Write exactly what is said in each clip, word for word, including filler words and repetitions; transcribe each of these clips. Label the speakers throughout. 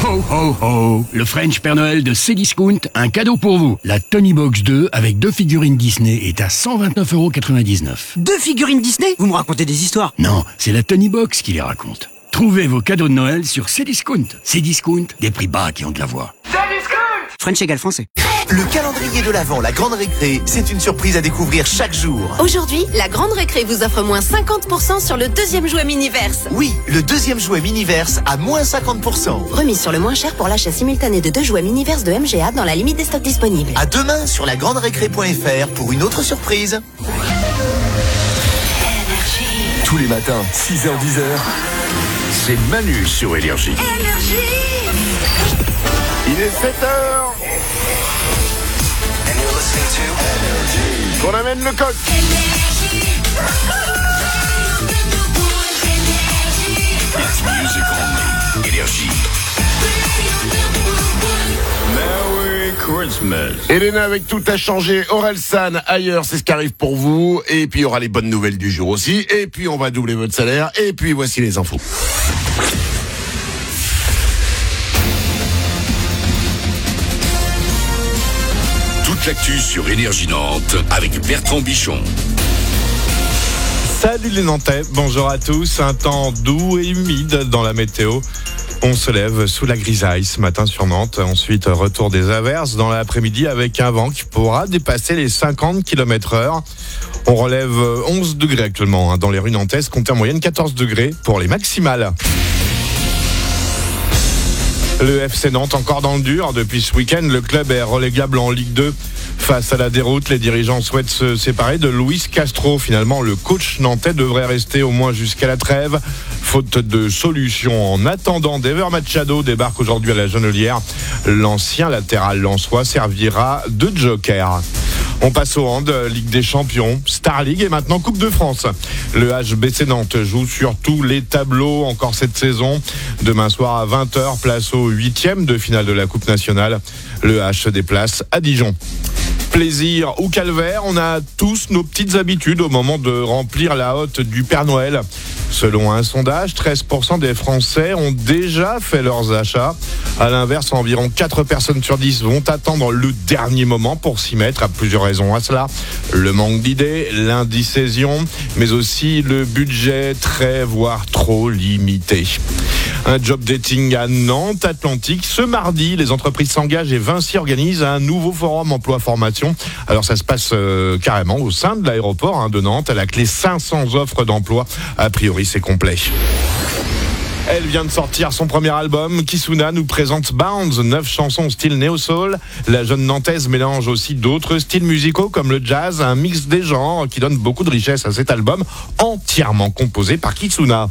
Speaker 1: Ho ho ho! Le French Père Noël de Cdiscount, un cadeau pour vous. La Tony Box deux avec deux figurines Disney est à cent vingt-neuf euros quatre-vingt-dix-neuf.
Speaker 2: Deux figurines Disney? Vous me racontez des histoires?
Speaker 1: Non, c'est la Tony Box qui les raconte. Trouvez vos cadeaux de Noël sur Cdiscount. Cdiscount, des prix bas qui ont de la voix.
Speaker 2: French égale français.
Speaker 3: Le calendrier de l'Avent, la Grande Récré, c'est une surprise à découvrir chaque jour.
Speaker 4: Aujourd'hui, la Grande Récré vous offre moins cinquante pour cent sur le deuxième jouet Miniverse.
Speaker 3: Oui, le deuxième jouet Miniverse à moins cinquante pour cent.
Speaker 4: Remise sur le moins cher pour l'achat simultané de deux jouets Miniverse de M G A dans la limite des stocks disponibles.
Speaker 3: À demain sur la grande récré point f r pour une autre surprise.
Speaker 5: Tous les matins, six heures dix heures, c'est Manu sur Énergie.
Speaker 6: Il est sept heures. Qu'on amène le coq.
Speaker 5: It's music only. Énergie. Merry Christmas.
Speaker 6: Elena avec Tout a changé. Orelsan ailleurs, c'est ce qui arrive pour vous. Et puis il y aura les bonnes nouvelles du jour aussi. Et puis on va doubler votre salaire. Et puis voici les infos.
Speaker 5: Toute l'actu sur Énergie Nantes avec Bertrand Bichon.
Speaker 7: Salut les Nantais, bonjour à tous. Un temps doux et humide dans la météo. On se lève sous la grisaille ce matin sur Nantes. Ensuite, retour des averses dans l'après-midi avec un vent qui pourra dépasser les cinquante kilomètres heure. On relève onze degrés actuellement hein, dans les rues nantaises, comptez en moyenne quatorze degrés pour les maximales. Le F C Nantes encore dans le dur. Depuis ce week-end, le club est relégable en Ligue deux. Face à la déroute, les dirigeants souhaitent se séparer de Luis Castro. Finalement, le coach nantais devrait rester au moins jusqu'à la trêve. Faute de solution. En attendant, Dever Machado débarque aujourd'hui à la Genelière. L'ancien latéral lensois servira de joker. On passe au hand, Ligue des Champions, Star League et maintenant Coupe de France. Le H B C Nantes joue sur tous les tableaux encore cette saison. Demain soir à vingt heures, place au huitième de finale de la Coupe nationale. Le H se déplace à Dijon. Plaisir ou calvaire, on a tous nos petites habitudes au moment de remplir la hotte du Père Noël. Selon un sondage, treize pour cent des Français ont déjà fait leurs achats. À l'inverse, environ quatre personnes sur dix vont attendre le dernier moment pour s'y mettre. À plusieurs raisons à cela. Le manque d'idées, l'indécision, mais aussi le budget très, voire trop limité. Un job dating à Nantes Atlantique. Ce mardi, les entreprises s'engagent et Vinci organise un nouveau forum emploi-formation. Alors ça se passe euh, carrément au sein de l'aéroport hein, de Nantes. À la clé cinq cents offres d'emploi. A priori, c'est complet. Elle vient de sortir son premier album. Kisuna nous présente Bounce, neuf chansons style néo-soul. La jeune Nantaise mélange aussi d'autres styles musicaux comme le jazz, un mix des genres qui donne beaucoup de richesse à cet album, entièrement composé par Kisuna.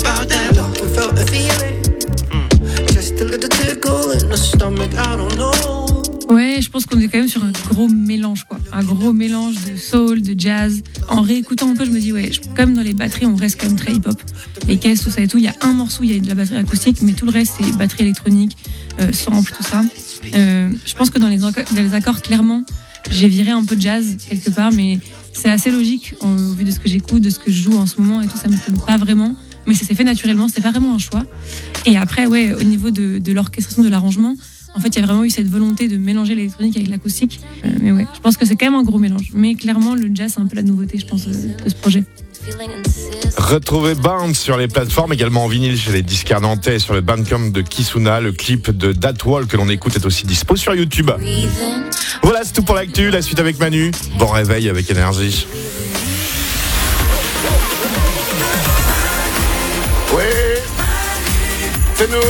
Speaker 8: Ouais, je pense qu'on est quand même sur un gros mélange, quoi. Un gros mélange de soul, de jazz. En réécoutant un peu, je me dis, ouais, comme dans les batteries, on reste quand même très hip-hop. Les caisses, tout ça et tout. Il y a un morceau, il y a de la batterie acoustique, mais tout le reste, c'est batterie électronique, euh, sample, tout ça. Euh, je pense que dans les, dans les accords, clairement, j'ai viré un peu de jazz quelque part, mais c'est assez logique au vu de ce que j'écoute, de ce que je joue en ce moment et tout, ça me plaît pas vraiment. Mais ça s'est fait naturellement, c'était pas vraiment un choix. Et après, ouais, au niveau de, de l'orchestration, de l'arrangement, en fait, il y a vraiment eu cette volonté de mélanger l'électronique avec l'acoustique. Euh, mais ouais, je pense que c'est quand même un gros mélange. Mais clairement, le jazz, c'est un peu la nouveauté, je pense, de, de ce projet.
Speaker 7: Retrouvez Bounce sur les plateformes, également en vinyle chez les disquaires nantais, sur le Bandcamp de Kisuna. Le clip de That Wall que l'on écoute est aussi dispo sur YouTube. Voilà, c'est tout pour l'actu. La suite avec Manu. Bon réveil avec Énergie.
Speaker 6: Oui, c'est nous.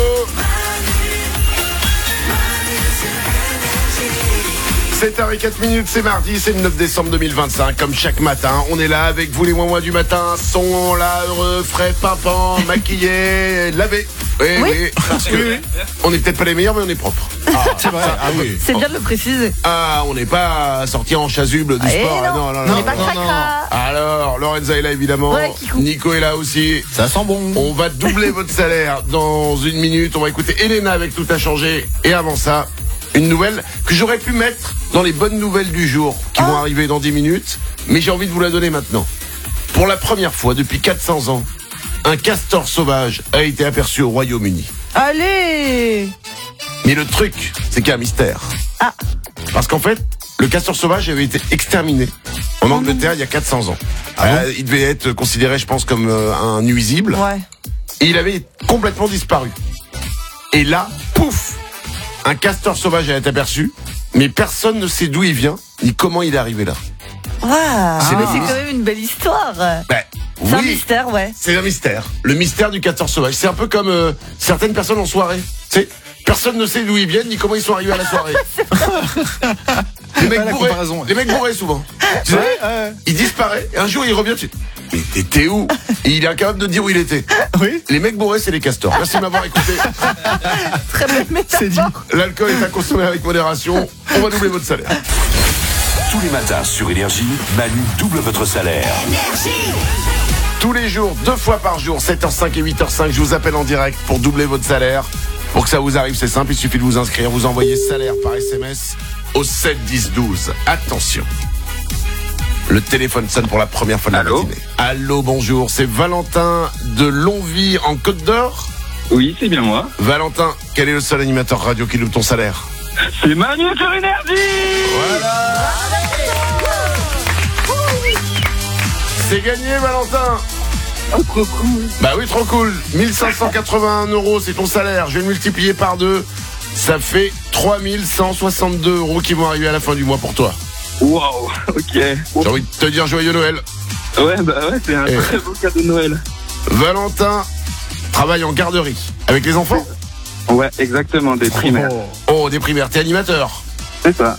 Speaker 6: sept heures zéro quatre minutes, c'est mardi, c'est le neuf décembre deux mille vingt-cinq. Comme chaque matin, on est là avec vous les ouin-ouin du matin. Sont là, heureux, frais, pimpants, maquillés, lavés. Oui, oui, oui, parce que oui, on est peut-être pas les meilleurs, mais on est propre. Ah, c'est vrai. Ah oui.
Speaker 9: C'est bien de le préciser.
Speaker 6: Ah, on n'est pas sorti en chasuble du
Speaker 9: eh
Speaker 6: sport.
Speaker 9: Non,
Speaker 6: non, non,
Speaker 9: on
Speaker 6: non.
Speaker 9: n'est pas
Speaker 6: non,
Speaker 9: cracra.
Speaker 6: Alors, Lorenza est là évidemment.
Speaker 9: Ouais,
Speaker 6: Nico est là aussi.
Speaker 7: Ça sent bon.
Speaker 6: On va doubler votre salaire dans une minute. On va écouter Elena avec Tout a changé. Et avant ça, une nouvelle que j'aurais pu mettre dans les bonnes nouvelles du jour qui oh. vont arriver dans dix minutes, mais j'ai envie de vous la donner maintenant. Pour la première fois depuis quatre cents ans, un castor sauvage a été aperçu au Royaume-Uni.
Speaker 9: Allez.
Speaker 6: Mais le truc, c'est qu'il y a un mystère.
Speaker 9: Ah.
Speaker 6: Parce qu'en fait, le castor sauvage avait été exterminé en Angleterre il y a quatre cents ans. Ah euh, il devait être considéré, je pense, comme euh, un nuisible.
Speaker 9: Ouais.
Speaker 6: Et il avait complètement disparu. Et là, pouf, un castor sauvage a été aperçu, mais personne ne sait d'où il vient, ni comment il est arrivé là.
Speaker 9: Wow. C'est, ah. c'est quand même une belle histoire.
Speaker 6: Ben,
Speaker 9: c'est
Speaker 6: oui,
Speaker 9: un mystère, ouais.
Speaker 6: C'est un mystère. Le mystère du castor sauvage. C'est un peu comme euh, certaines personnes en soirée. Tu sais, personne ne sait d'où ils viennent, ni comment ils sont arrivés à la soirée. Les mecs, bourrés, les mecs bourrés souvent. Tu sais, ouais, ouais. Il disparaît, et un jour il revient, tu sais, mais t'étais où? Et il est incapable de dire où il était. Oui. Les mecs bourrés, c'est les castors. Merci de m'avoir écouté.
Speaker 9: Très belle métaphore.
Speaker 6: L'alcool est à consommer avec modération. On va doubler votre salaire.
Speaker 5: Tous les matins sur Énergie, Manu double votre salaire.
Speaker 6: Énergie. Tous les jours, deux fois par jour, sept heures cinq et huit heures cinq, je vous appelle en direct pour doubler votre salaire. Pour que ça vous arrive, c'est simple, il suffit de vous inscrire. Vous envoyez salaire par S M S au sept dix douze. Attention. Le téléphone sonne pour la première fois de la
Speaker 10: Allô
Speaker 6: matinée. Allô, bonjour, c'est Valentin de Longwy en Côte d'Or.
Speaker 10: Oui, c'est bien moi.
Speaker 6: Valentin, quel est le seul animateur radio qui double ton salaire?
Speaker 10: C'est Manu sur Énergie.
Speaker 6: Voilà. C'est gagné, Valentin.
Speaker 10: Oh, trop cool.
Speaker 6: Bah oui, trop cool. mille cinq cent quatre-vingt-un euros, c'est ton salaire. Je vais le multiplier par deux. Ça fait trois mille cent soixante-deux euros qui vont arriver à la fin du mois pour toi.
Speaker 10: Waouh, ok.
Speaker 6: J'ai envie de te dire joyeux Noël.
Speaker 10: Ouais, bah ouais, c'est un Et très beau cadeau de Noël.
Speaker 6: Valentin travaille en garderie. Avec les enfants?
Speaker 10: Ouais, exactement, des primaires.
Speaker 6: Oh, oh des primaires. T'es animateur?
Speaker 10: C'est ça.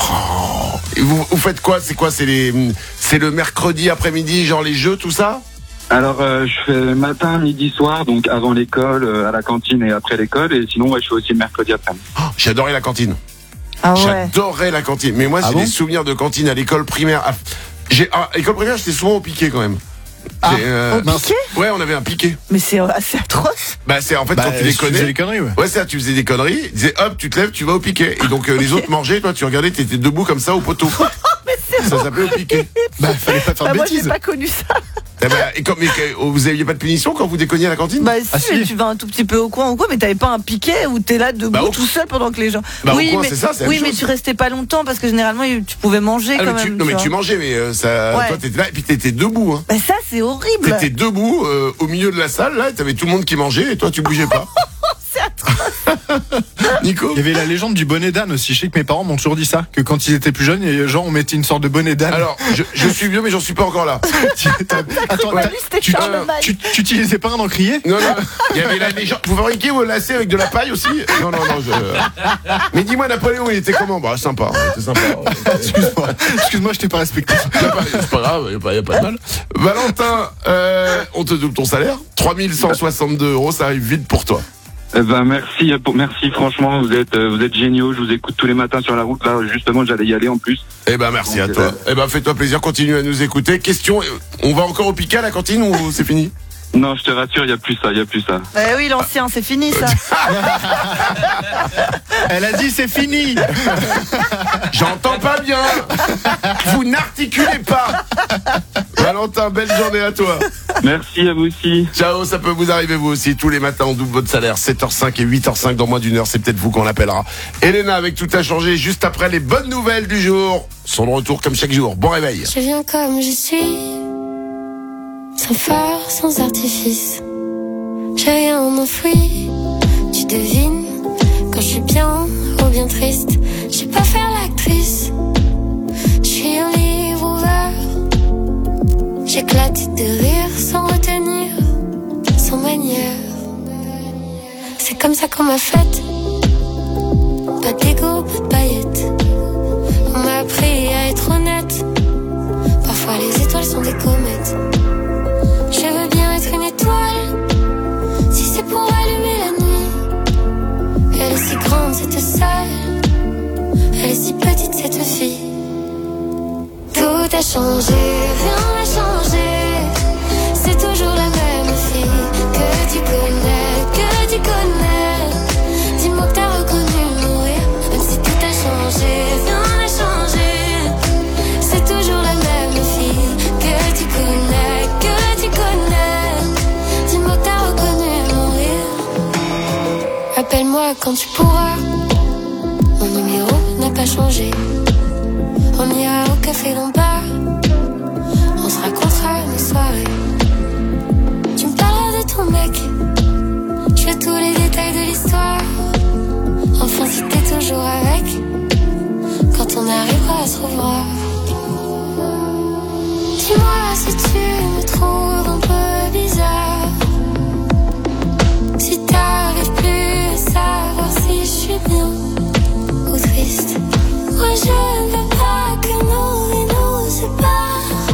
Speaker 6: Oh. Et vous, vous faites quoi? C'est quoi? C'est les, c'est le mercredi après-midi, genre les jeux, tout ça?
Speaker 10: Alors, euh, je fais matin, midi, soir, donc avant l'école, euh, à la cantine et après l'école. Et sinon, ouais, je fais aussi le mercredi après-midi.
Speaker 6: Oh, j'adorais la cantine.
Speaker 9: Ah ouais.
Speaker 6: J'adorais la cantine. Mais moi,
Speaker 7: ah
Speaker 6: j'ai
Speaker 7: bon
Speaker 6: des souvenirs de cantine à l'école primaire. À, j'ai, à l'école primaire, j'étais souvent au piquet quand même.
Speaker 9: Ah, euh, au piquet?
Speaker 6: Ouais, on avait un piquet.
Speaker 9: Mais c'est assez atroce.
Speaker 6: Bah, c'est en fait
Speaker 7: bah,
Speaker 6: quand tu déconnais. Tu
Speaker 7: faisais des conneries, ouais.
Speaker 6: Ouais, c'est ça, tu faisais des conneries. Tu disais, hop, tu te lèves, tu vas au piquet. Et donc, euh, les autres mangeaient, toi, tu regardais, t'étais debout comme ça au poteau.
Speaker 9: Mais c'est
Speaker 6: ça s'appelait au piquet.
Speaker 7: Bah, fallait pas faire
Speaker 9: bah,
Speaker 7: de
Speaker 9: moi,
Speaker 7: bêtises.
Speaker 9: j'ai pas connu ça.
Speaker 6: Eh ben, et comme, mais, vous aviez pas de punition quand vous déconniez à la cantine?
Speaker 9: Bah si,
Speaker 7: ah, si.
Speaker 9: mais tu vas un tout petit peu au coin ou quoi, mais t'avais pas un piquet où t'es là debout bah, au... tout seul pendant que les gens.
Speaker 6: Bah,
Speaker 9: oui,
Speaker 6: au coin,
Speaker 9: mais
Speaker 6: c'est ça, c'est
Speaker 9: oui, mais tu restais pas longtemps parce que généralement tu pouvais manger
Speaker 6: ah,
Speaker 9: quand
Speaker 6: mais tu,
Speaker 9: même.
Speaker 6: Non
Speaker 9: tu
Speaker 6: mais
Speaker 9: vois.
Speaker 6: tu mangeais, mais euh, ça, ouais. Toi t'étais là et puis t'étais debout. Hein.
Speaker 9: Bah ça c'est horrible.
Speaker 6: T'étais debout euh, au milieu de la salle là, et t'avais tout le monde qui mangeait et toi tu bougeais pas.
Speaker 9: C'est atroce.
Speaker 6: Nico.
Speaker 7: Il y avait la légende du bonnet d'âne aussi. Je sais que mes parents m'ont toujours dit ça, que quand ils étaient plus jeunes, et genre on mettait une sorte de bonnet d'âne.
Speaker 6: Alors, je, je suis vieux, mais j'en suis pas encore là.
Speaker 7: Attends,
Speaker 9: ouais.
Speaker 7: tu, tu, tu utilisais pas un encrier?
Speaker 6: Non, non. Il y avait la légende. Vous fabriquez ou lacez avec de la paille aussi? Non, non, non. Je... Mais dis-moi, Napoléon, il était comment? Bah, sympa. Il était sympa.
Speaker 7: Excuse-moi, excuse-moi, je t'ai pas respecté.
Speaker 6: C'est pas grave, il n'y a, a pas de mal. Valentin, euh, on te double ton salaire. trois mille cent soixante-deux euros, ça arrive vite pour toi.
Speaker 10: Eh ben merci, merci franchement, vous êtes, vous êtes géniaux. Je vous écoute tous les matins sur la route. Là, justement, j'allais y aller en plus.
Speaker 6: Eh ben merci Donc, à toi. Euh...
Speaker 10: Eh
Speaker 6: ben fais-toi plaisir, continue à nous écouter. Question, on va encore au piquet à la cantine ou c'est fini?
Speaker 10: Non, je te rassure, il y a plus ça, il y a plus ça.
Speaker 9: Eh oui, l'ancien, c'est fini ça.
Speaker 7: Elle a dit c'est fini.
Speaker 6: J'entends pas bien. Vous n'articulez pas. Valentin, belle journée à toi.
Speaker 10: Merci à vous aussi.
Speaker 6: Ciao, ça peut vous arriver vous aussi. Tous les matins, on double votre salaire. sept heures cinq et huit heures cinq dans moins d'une heure. C'est peut-être vous qu'on appellera. Elena avec Tout a changé juste après les bonnes nouvelles du jour. Son retour comme chaque jour. Bon réveil.
Speaker 11: Je viens comme je suis. Sans phare, sans artifice. J'ai rien enfoui. Tu devines quand je suis bien ou bien triste. Je sais pas faire l'actrice. Je suis un livre ouvert. J'éclate de rire sans retenir, sans manière. C'est comme ça qu'on m'a faite. Pas d'ego, pas de paillettes. On m'a appris à être honnête. Parfois les étoiles sont des comètes. Je veux bien être une étoile, si c'est pour allumer la nuit. Elle est si grande cette salle, elle est si petite cette fille. Tout a changé, rien n'a changé. C'est toujours la même fille que tu connais, que tu connais. Dis-moi que t'as reconnu mourir, même si tout a changé, rien n'a changé. C'est toujours la même fille que tu connais, que tu connais. Appelle-moi quand tu pourras. Mon numéro n'a pas changé. On ira au café d'en bas. On se racontera nos soirées. Tu me parleras de ton mec. Je veux tous les détails de l'histoire. Enfin si t'es toujours avec. Quand on arrivera à se revoir. Dis-moi si tu me trouves un peu bizarre. Si t'arrives plus à savoir si je suis bien ou triste. Moi je ne veux pas que nos vies nous séparent.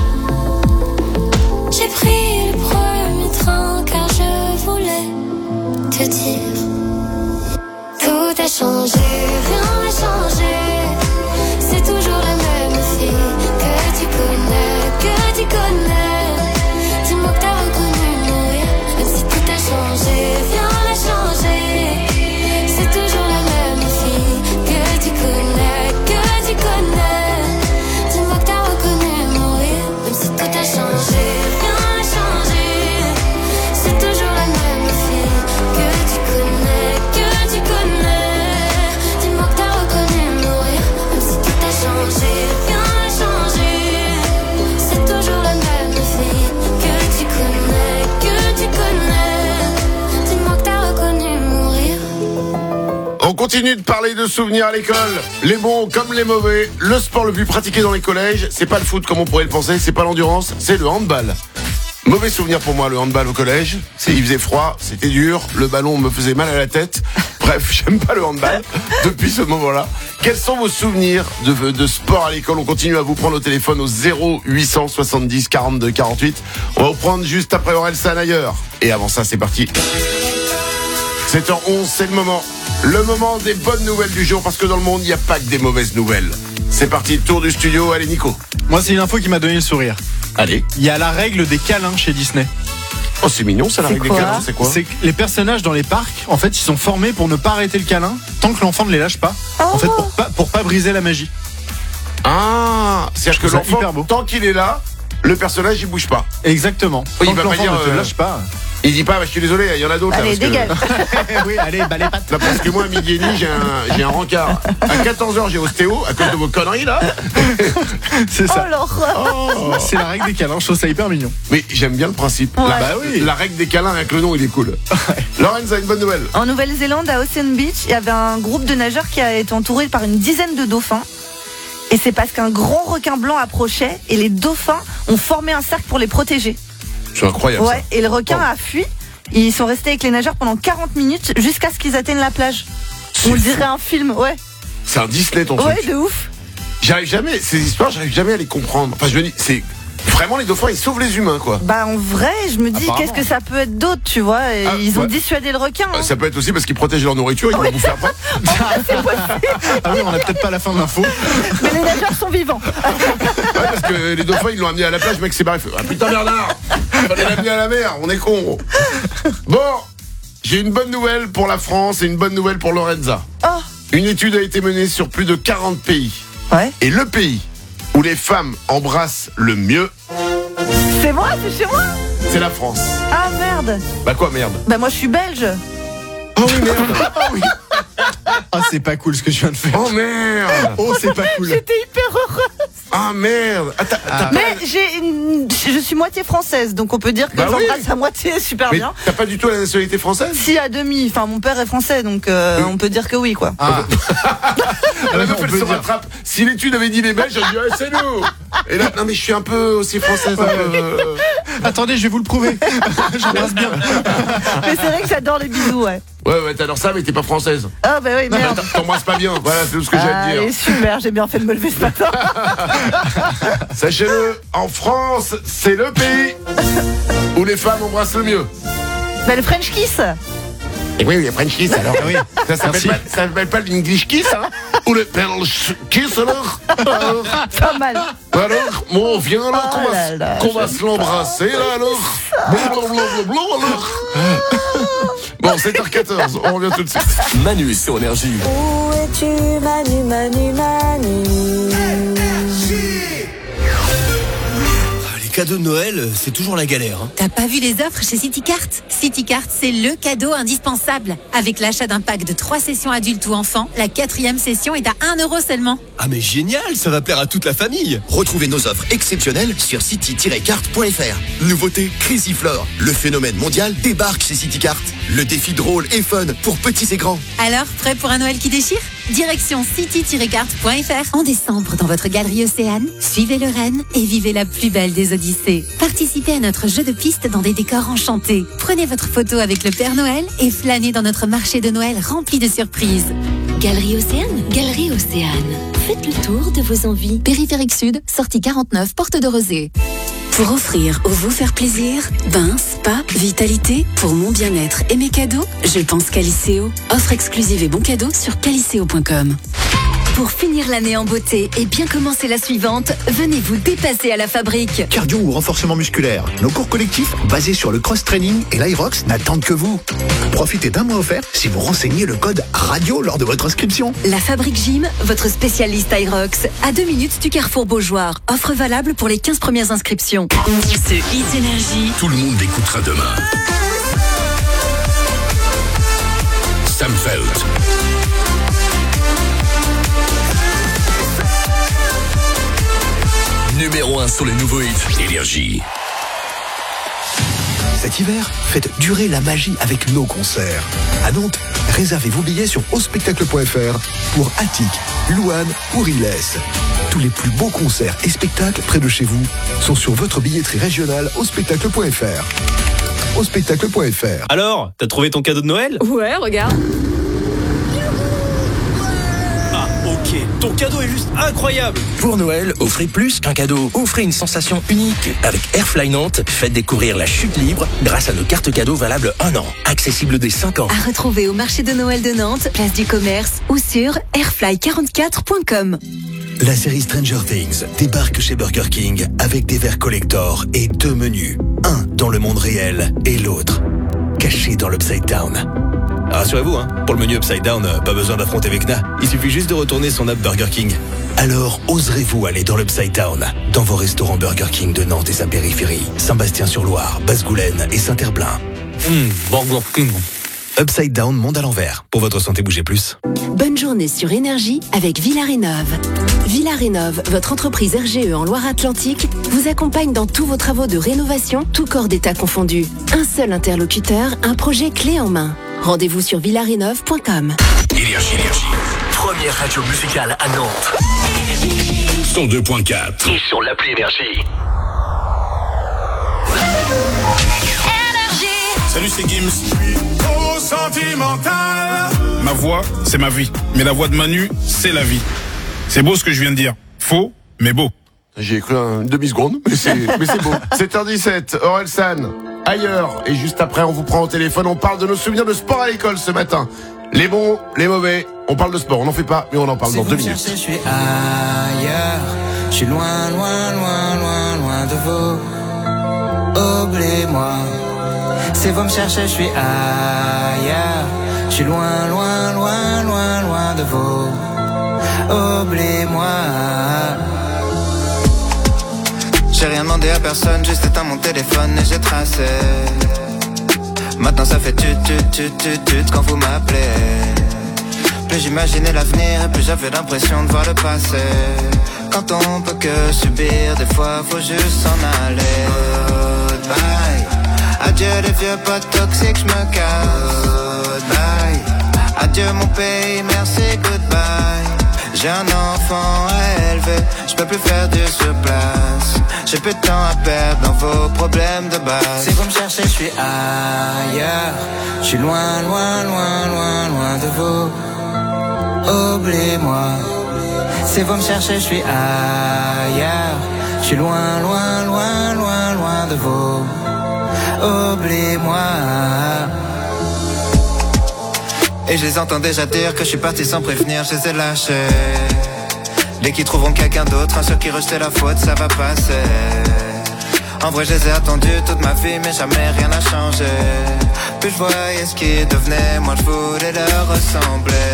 Speaker 11: J'ai pris le premier train car je voulais te dire. Tout a changé, rien n'a changé. C'est toujours la même fille que tu connais, que tu connais. Dis-moi que t'as reconnu mourir, même si tout a changé, rien n'a changé. C'est toujours la même fille que tu connais, que tu connais. Dis-moi que t'as reconnu mourir, même si tout a changé, rien n'a changé. C'est toujours la même fille que tu connais, que tu connais. Dis-moi que t'as reconnu mourir, même si tout a changé, rien n'a changé. C'est toujours la même fille que tu connais, que tu connais. Dis-moi que t'as reconnu mourir.
Speaker 6: On continue de parler de souvenirs à l'école. Les bons comme les mauvais. Le sport le plus pratiqué dans les collèges, c'est pas le foot comme on pourrait le penser, c'est pas l'endurance, c'est le handball. Mauvais souvenir pour moi, le handball au collège. C'est, il faisait froid, c'était dur, le ballon me faisait mal à la tête. Bref, j'aime pas le handball depuis ce moment-là. Quels sont vos souvenirs de, de sport à l'école? On continue à vous prendre au téléphone au zéro huit cent soixante-dix quarante-deux quarante-huit. On va vous prendre juste après Orelsan ailleurs. Et avant ça, c'est parti. sept heures onze, c'est le moment. Le moment des bonnes nouvelles du jour, parce que dans le monde, il n'y a pas que des mauvaises nouvelles. C'est parti, tour du studio. Allez, Nico.
Speaker 12: Moi, c'est une info qui m'a donné le sourire.
Speaker 6: Allez.
Speaker 12: Il y a la règle des câlins chez Disney.
Speaker 6: Oh, c'est mignon, ça, la
Speaker 12: C'est
Speaker 6: règle
Speaker 12: quoi
Speaker 6: des câlins, c'est quoi?
Speaker 12: C'est que les personnages dans les parcs, en fait, ils sont formés pour ne pas arrêter le câlin tant que l'enfant ne les lâche pas.
Speaker 9: Oh.
Speaker 12: En fait, pour pas, pour pas briser la magie.
Speaker 6: Ah, c'est-à-dire que
Speaker 12: Je trouve ça hyper
Speaker 6: l'enfant,
Speaker 12: beau.
Speaker 6: tant qu'il est là, le personnage, il bouge pas.
Speaker 12: Exactement.
Speaker 6: Oui,
Speaker 12: Tant
Speaker 6: il
Speaker 12: que
Speaker 6: va pas
Speaker 12: l'enfant
Speaker 6: dire,
Speaker 12: ne te
Speaker 6: euh,
Speaker 12: lâche pas.
Speaker 6: Il dit pas, bah, je suis désolé, il y en a d'autres.
Speaker 9: Allez,
Speaker 6: là, parce
Speaker 9: dégage.
Speaker 12: Oui, allez, bah les pattes.
Speaker 6: Là, parce que moi, à midi et demi, j'ai un, j'ai un rencard. À quatorze heures, j'ai ostéo, à cause de vos conneries, là.
Speaker 12: C'est
Speaker 9: Oh
Speaker 12: ça.
Speaker 9: l'horreur.
Speaker 6: Oh.
Speaker 12: C'est la règle des câlins, je trouve ça hyper mignon.
Speaker 6: Mais j'aime bien le principe.
Speaker 9: Ouais.
Speaker 6: La,
Speaker 12: Bah oui.
Speaker 6: la règle des câlins avec le nom, il est cool. Lorenz a une bonne nouvelle.
Speaker 9: En Nouvelle-Zélande, à Ocean Beach, il y avait un groupe de nageurs qui a été entouré par une dizaine de dauphins. Et c'est parce qu'un grand requin blanc approchait et les dauphins ont formé un cercle pour les protéger.
Speaker 6: C'est incroyable.
Speaker 9: Ouais, et le requin a fui. Ils sont restés avec les nageurs pendant quarante minutes jusqu'à ce qu'ils atteignent la plage.
Speaker 6: C'est
Speaker 9: On
Speaker 6: fou.
Speaker 9: dirait un film, ouais.
Speaker 6: C'est un Disney, ton
Speaker 9: Ouais,
Speaker 6: truc.
Speaker 9: de ouf.
Speaker 6: J'arrive jamais, ces histoires, j'arrive jamais à les comprendre. Enfin, je me dis, c'est vraiment les dauphins, ils sauvent les humains, quoi.
Speaker 9: Bah en vrai, je me dis,
Speaker 6: Apparemment.
Speaker 9: qu'est-ce que ça peut être d'autre, tu vois. Et
Speaker 6: Ah,
Speaker 9: ils ont
Speaker 6: ouais.
Speaker 9: dissuadé le requin. hein.
Speaker 6: Ça peut être aussi parce qu'ils protègent leur nourriture, ils vont bouffer après.
Speaker 12: Ah oui, on a peut-être pas la fin de l'info.
Speaker 9: Mais les nageurs sont vivants.
Speaker 6: Ouais, parce que les dauphins, ils l'ont amené à la plage, le mec s'est barré. il fait, ah putain, Bernard, fallait l'amener à la mer, on est con. Gros. Bon, j'ai une bonne nouvelle pour la France et une bonne nouvelle pour Lorenza.
Speaker 9: Oh.
Speaker 6: Une étude a été menée sur plus de quarante pays.
Speaker 9: Ouais.
Speaker 6: Et le pays où les femmes embrassent le mieux,
Speaker 9: C'est moi, c'est chez moi.
Speaker 6: c'est la France.
Speaker 9: Ah merde.
Speaker 6: Bah quoi, merde?
Speaker 9: Bah moi je suis belge.
Speaker 6: Oh oui, merde.
Speaker 12: Ah oui. Ah, c'est pas cool ce que je viens de faire.
Speaker 6: Oh merde.
Speaker 12: Oh, c'est pas cool.
Speaker 9: J'étais hyper heureuse.
Speaker 6: Ah merde. Ah, t'as- t'as pas-
Speaker 9: Mais j'ai une... je suis moitié française, donc on peut dire que
Speaker 6: Bah oui.
Speaker 9: j'embrasse à moitié super
Speaker 6: Mais
Speaker 9: bien.
Speaker 6: t'as pas du tout la nationalité française?
Speaker 9: Si à demi, enfin mon père est français, donc euh,
Speaker 6: Oui.
Speaker 9: on peut dire que oui quoi.
Speaker 12: Ah.
Speaker 6: La meuf,
Speaker 12: on
Speaker 6: elle
Speaker 12: peut
Speaker 6: se
Speaker 12: dire.
Speaker 6: rattrape. Si l'étude avait dit les Belges, j'aurais dit ouais, c'est nous. Et là, non mais je suis un peu aussi française. un peu, euh,
Speaker 12: Attendez, je vais vous le prouver. J'embrasse bien.
Speaker 9: Mais c'est vrai que j'adore les bisous, ouais.
Speaker 6: Ouais, ouais, t'adores ça, mais t'es pas française.
Speaker 9: Ah bah oui, merde.
Speaker 6: Bah, T'embrasses pas bien. Voilà, c'est tout ce que j'ai à te
Speaker 9: Allez,
Speaker 6: dire.
Speaker 9: super, j'ai bien fait de me lever ce matin.
Speaker 6: Sachez-le, en France, c'est le pays où les femmes embrassent le mieux.
Speaker 9: Bah le French kiss.
Speaker 6: Et oui, il y a French kiss alors.
Speaker 12: Oui.
Speaker 6: Ça s'appelle
Speaker 12: Merci.
Speaker 6: pas, ça s'appelle pas l'English kiss, hein? Ou le French kiss alors? Alors,
Speaker 9: Pas mal.
Speaker 6: alors bon, viens alors
Speaker 9: Oh
Speaker 6: qu'on va,
Speaker 9: là
Speaker 6: s-
Speaker 9: là,
Speaker 6: qu'on va se l'embrasser là alors. Blablabla, alors. Bon, sept heures quatorze, on revient tout de suite.
Speaker 5: Manu sur Énergie.
Speaker 13: Où es-tu, Manu, Manu, Manu?
Speaker 14: Les cadeau de Noël, c'est toujours la galère. Hein.
Speaker 15: T'as pas vu les offres chez CityCart ? CityCart, c'est le cadeau indispensable. Avec l'achat d'un pack de trois sessions adultes ou enfants, la quatrième session est à un euro seulement.
Speaker 14: Ah mais génial, ça va plaire à toute la famille.
Speaker 16: Retrouvez nos offres exceptionnelles sur city tiret cart point f r. Nouveauté Crazy Floor. Le phénomène mondial débarque chez CityCart. Le défi drôle et fun pour petits et grands.
Speaker 15: Alors, prêt pour un Noël qui déchire ? Direction city tiret cart point f r. En décembre, dans votre galerie Océane, suivez le Rennes et vivez la plus belle des Odyssées. Participez à notre jeu de piste dans des décors enchantés. Prenez votre photo avec le Père Noël et flânez dans notre marché de Noël rempli de surprises.
Speaker 4: Galerie Océane, Galerie Océane. Faites le tour de vos envies.
Speaker 15: Périphérique Sud, sortie quarante-neuf, porte de Rosée.
Speaker 17: Pour offrir ou vous faire plaisir, bain, spa, vitalité, pour mon bien-être et mes cadeaux, je pense Caliceo. Offre exclusive et bons cadeaux sur caliceo point com.
Speaker 18: Pour finir l'année en beauté et bien commencer la suivante, venez vous dépasser à la fabrique.
Speaker 19: Cardio ou renforcement musculaire, nos cours collectifs basés sur le cross-training et l'Irox n'attendent que vous. Profitez d'un mois offert si vous renseignez le code radio lors de votre inscription.
Speaker 18: La Fabrique Gym, votre spécialiste Irox, à deux minutes du Carrefour Beaujoire. Offre valable pour les quinze premières inscriptions.
Speaker 17: Ce Hit Énergie.
Speaker 1: Tout le monde l'écoutera demain. Sam Felt.
Speaker 5: Numéro un sur les nouveaux hits.
Speaker 1: Énergie.
Speaker 19: Cet hiver, faites durer la magie avec nos concerts. À Nantes, réservez vos billets sur au spectacle point f r pour Attic, Louane ou Riles. Tous les plus beaux concerts et spectacles près de chez vous sont sur votre billetterie régionale au spectacle point f r. au spectacle point f r.
Speaker 14: Alors, t'as trouvé ton cadeau de Noël ?
Speaker 18: Ouais, regarde.
Speaker 14: Ah, ok. Ton cadeau est juste incroyable.
Speaker 20: Pour Noël, offrez plus qu'un cadeau. Offrez une sensation unique. Avec Airfly Nantes, faites découvrir la chute libre grâce à nos cartes cadeaux valables un an. Accessibles dès cinq ans.
Speaker 18: À retrouver au marché de Noël de Nantes, place du commerce ou sur airfly quarante-quatre point com.
Speaker 19: La série Stranger Things débarque chez Burger King avec des verres collector et deux menus. Un dans le monde réel et l'autre caché dans l'Upside Down.
Speaker 14: Rassurez-vous, hein, pour le menu Upside Down, pas besoin d'affronter Vecna. Il suffit juste de retourner son app Burger King.
Speaker 19: Alors, oserez-vous aller dans l'Upside Down, dans vos restaurants Burger King de Nantes et sa périphérie, Saint-Bastien-sur-Loire, Basse-Goulaine et Saint-Herblain.
Speaker 14: Mmh, Burger King.
Speaker 19: Upside Down, monde à l'envers. Pour votre santé, bougez plus.
Speaker 17: Bonne journée sur Énergie avec Villa Rénov. Villa Rénov, votre entreprise R G E en Loire-Atlantique, vous accompagne dans tous vos travaux de rénovation, tout corps d'état confondu. Un seul interlocuteur, un projet clé en main. Rendez-vous sur villa rénov point com.
Speaker 1: Énergie, énergie.
Speaker 5: Première radio musicale à Nantes.
Speaker 1: cent deux point quatre.
Speaker 5: Et sur l'appli Énergie.
Speaker 21: Salut, c'est Gims. Oh, sentimental. Ma voix, c'est ma vie. Mais la voix de Manu, c'est la vie. C'est beau ce que je viens de dire. Faux, mais beau.
Speaker 6: J'ai cru une demi-seconde, mais c'est, mais c'est beau. sept heures dix-sept, Orelsan, ailleurs. Et juste après, on vous prend au téléphone, on parle de nos souvenirs de sport à l'école ce matin. Les bons, les mauvais, on parle de sport. On n'en fait pas, mais on en parle si dans deux minutes.
Speaker 22: Cherchez, je suis ailleurs. Je suis loin, loin, loin, loin, loin de vous. Oubliez-moi. Si vous me cherchez, je suis ailleurs. Je suis loin, loin, loin, loin, loin de vous. Oubliez-moi. J'ai rien demandé à personne, juste éteint mon téléphone et j'ai tracé. Maintenant ça fait tut tut tut tut tut quand vous m'appelez. Plus j'imaginais l'avenir et plus j'avais l'impression de voir le passé. Quand on peut que subir, des fois faut juste s'en aller. Goodbye. Adieu les vieux potes toxiques, j'me casse. Goodbye. Adieu mon pays, merci, goodbye. J'ai un enfant à élever, je peux plus faire du surplace. J'ai plus de temps à perdre dans vos problèmes de base. Si vous me cherchez, je suis ailleurs. Je suis loin, loin, loin, loin, loin de vous. Oubliez-moi. Si vous me cherchez, je suis ailleurs. Je suis loin, loin, loin, loin, loin de vous. Oubliez-moi. Et je les entends déjà dire que je suis parti sans prévenir, je les ai lâchés. Dès qu'ils trouveront quelqu'un d'autre, un seul qui rejetait la faute, ça va passer. En vrai je les ai attendus toute ma vie, mais jamais rien n'a changé. Plus je voyais ce qu'ils devenaient, moi je voulais leur ressembler.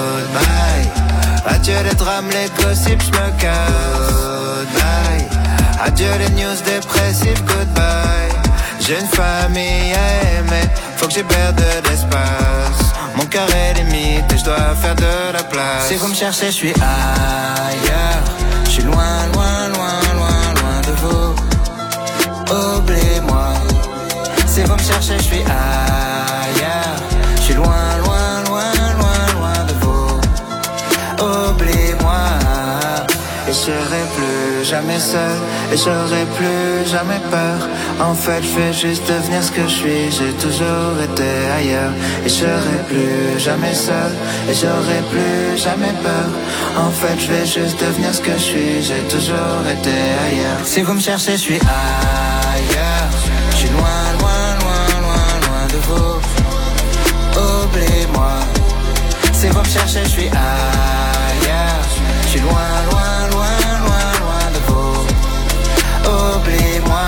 Speaker 22: Goodbye. Adieu les drames, les gossips, je me casse. Goodbye. Adieu les news dépressives, goodbye. J'ai une famille à aimer, faut que j'y perde de l'espace. Mon cœur est limite et je dois faire de la place. Si vous me cherchez, je suis ailleurs. Je suis loin, loin, loin, loin, loin de vous. Oubliez-moi. Si vous me cherchez, je suis ailleurs. Je suis loin, loin, loin, loin, loin de vous. Oubliez-moi. Et je serai plus jamais seul. Et j'aurai plus jamais peur. En fait, je vais juste devenir ce que je suis. J'ai toujours été ailleurs. Et je serai plus jamais seul. Et j'aurai plus jamais peur. En fait, je vais juste devenir ce que je suis. J'ai toujours été ailleurs. Si vous me cherchez, je suis ailleurs. Je suis loin, loin, loin, loin, loin de vous. Oubliez-moi. Si vous me cherchez, je suis ailleurs. Je suis loin, loin, loin, loin, loin de vous. Oubliez-moi.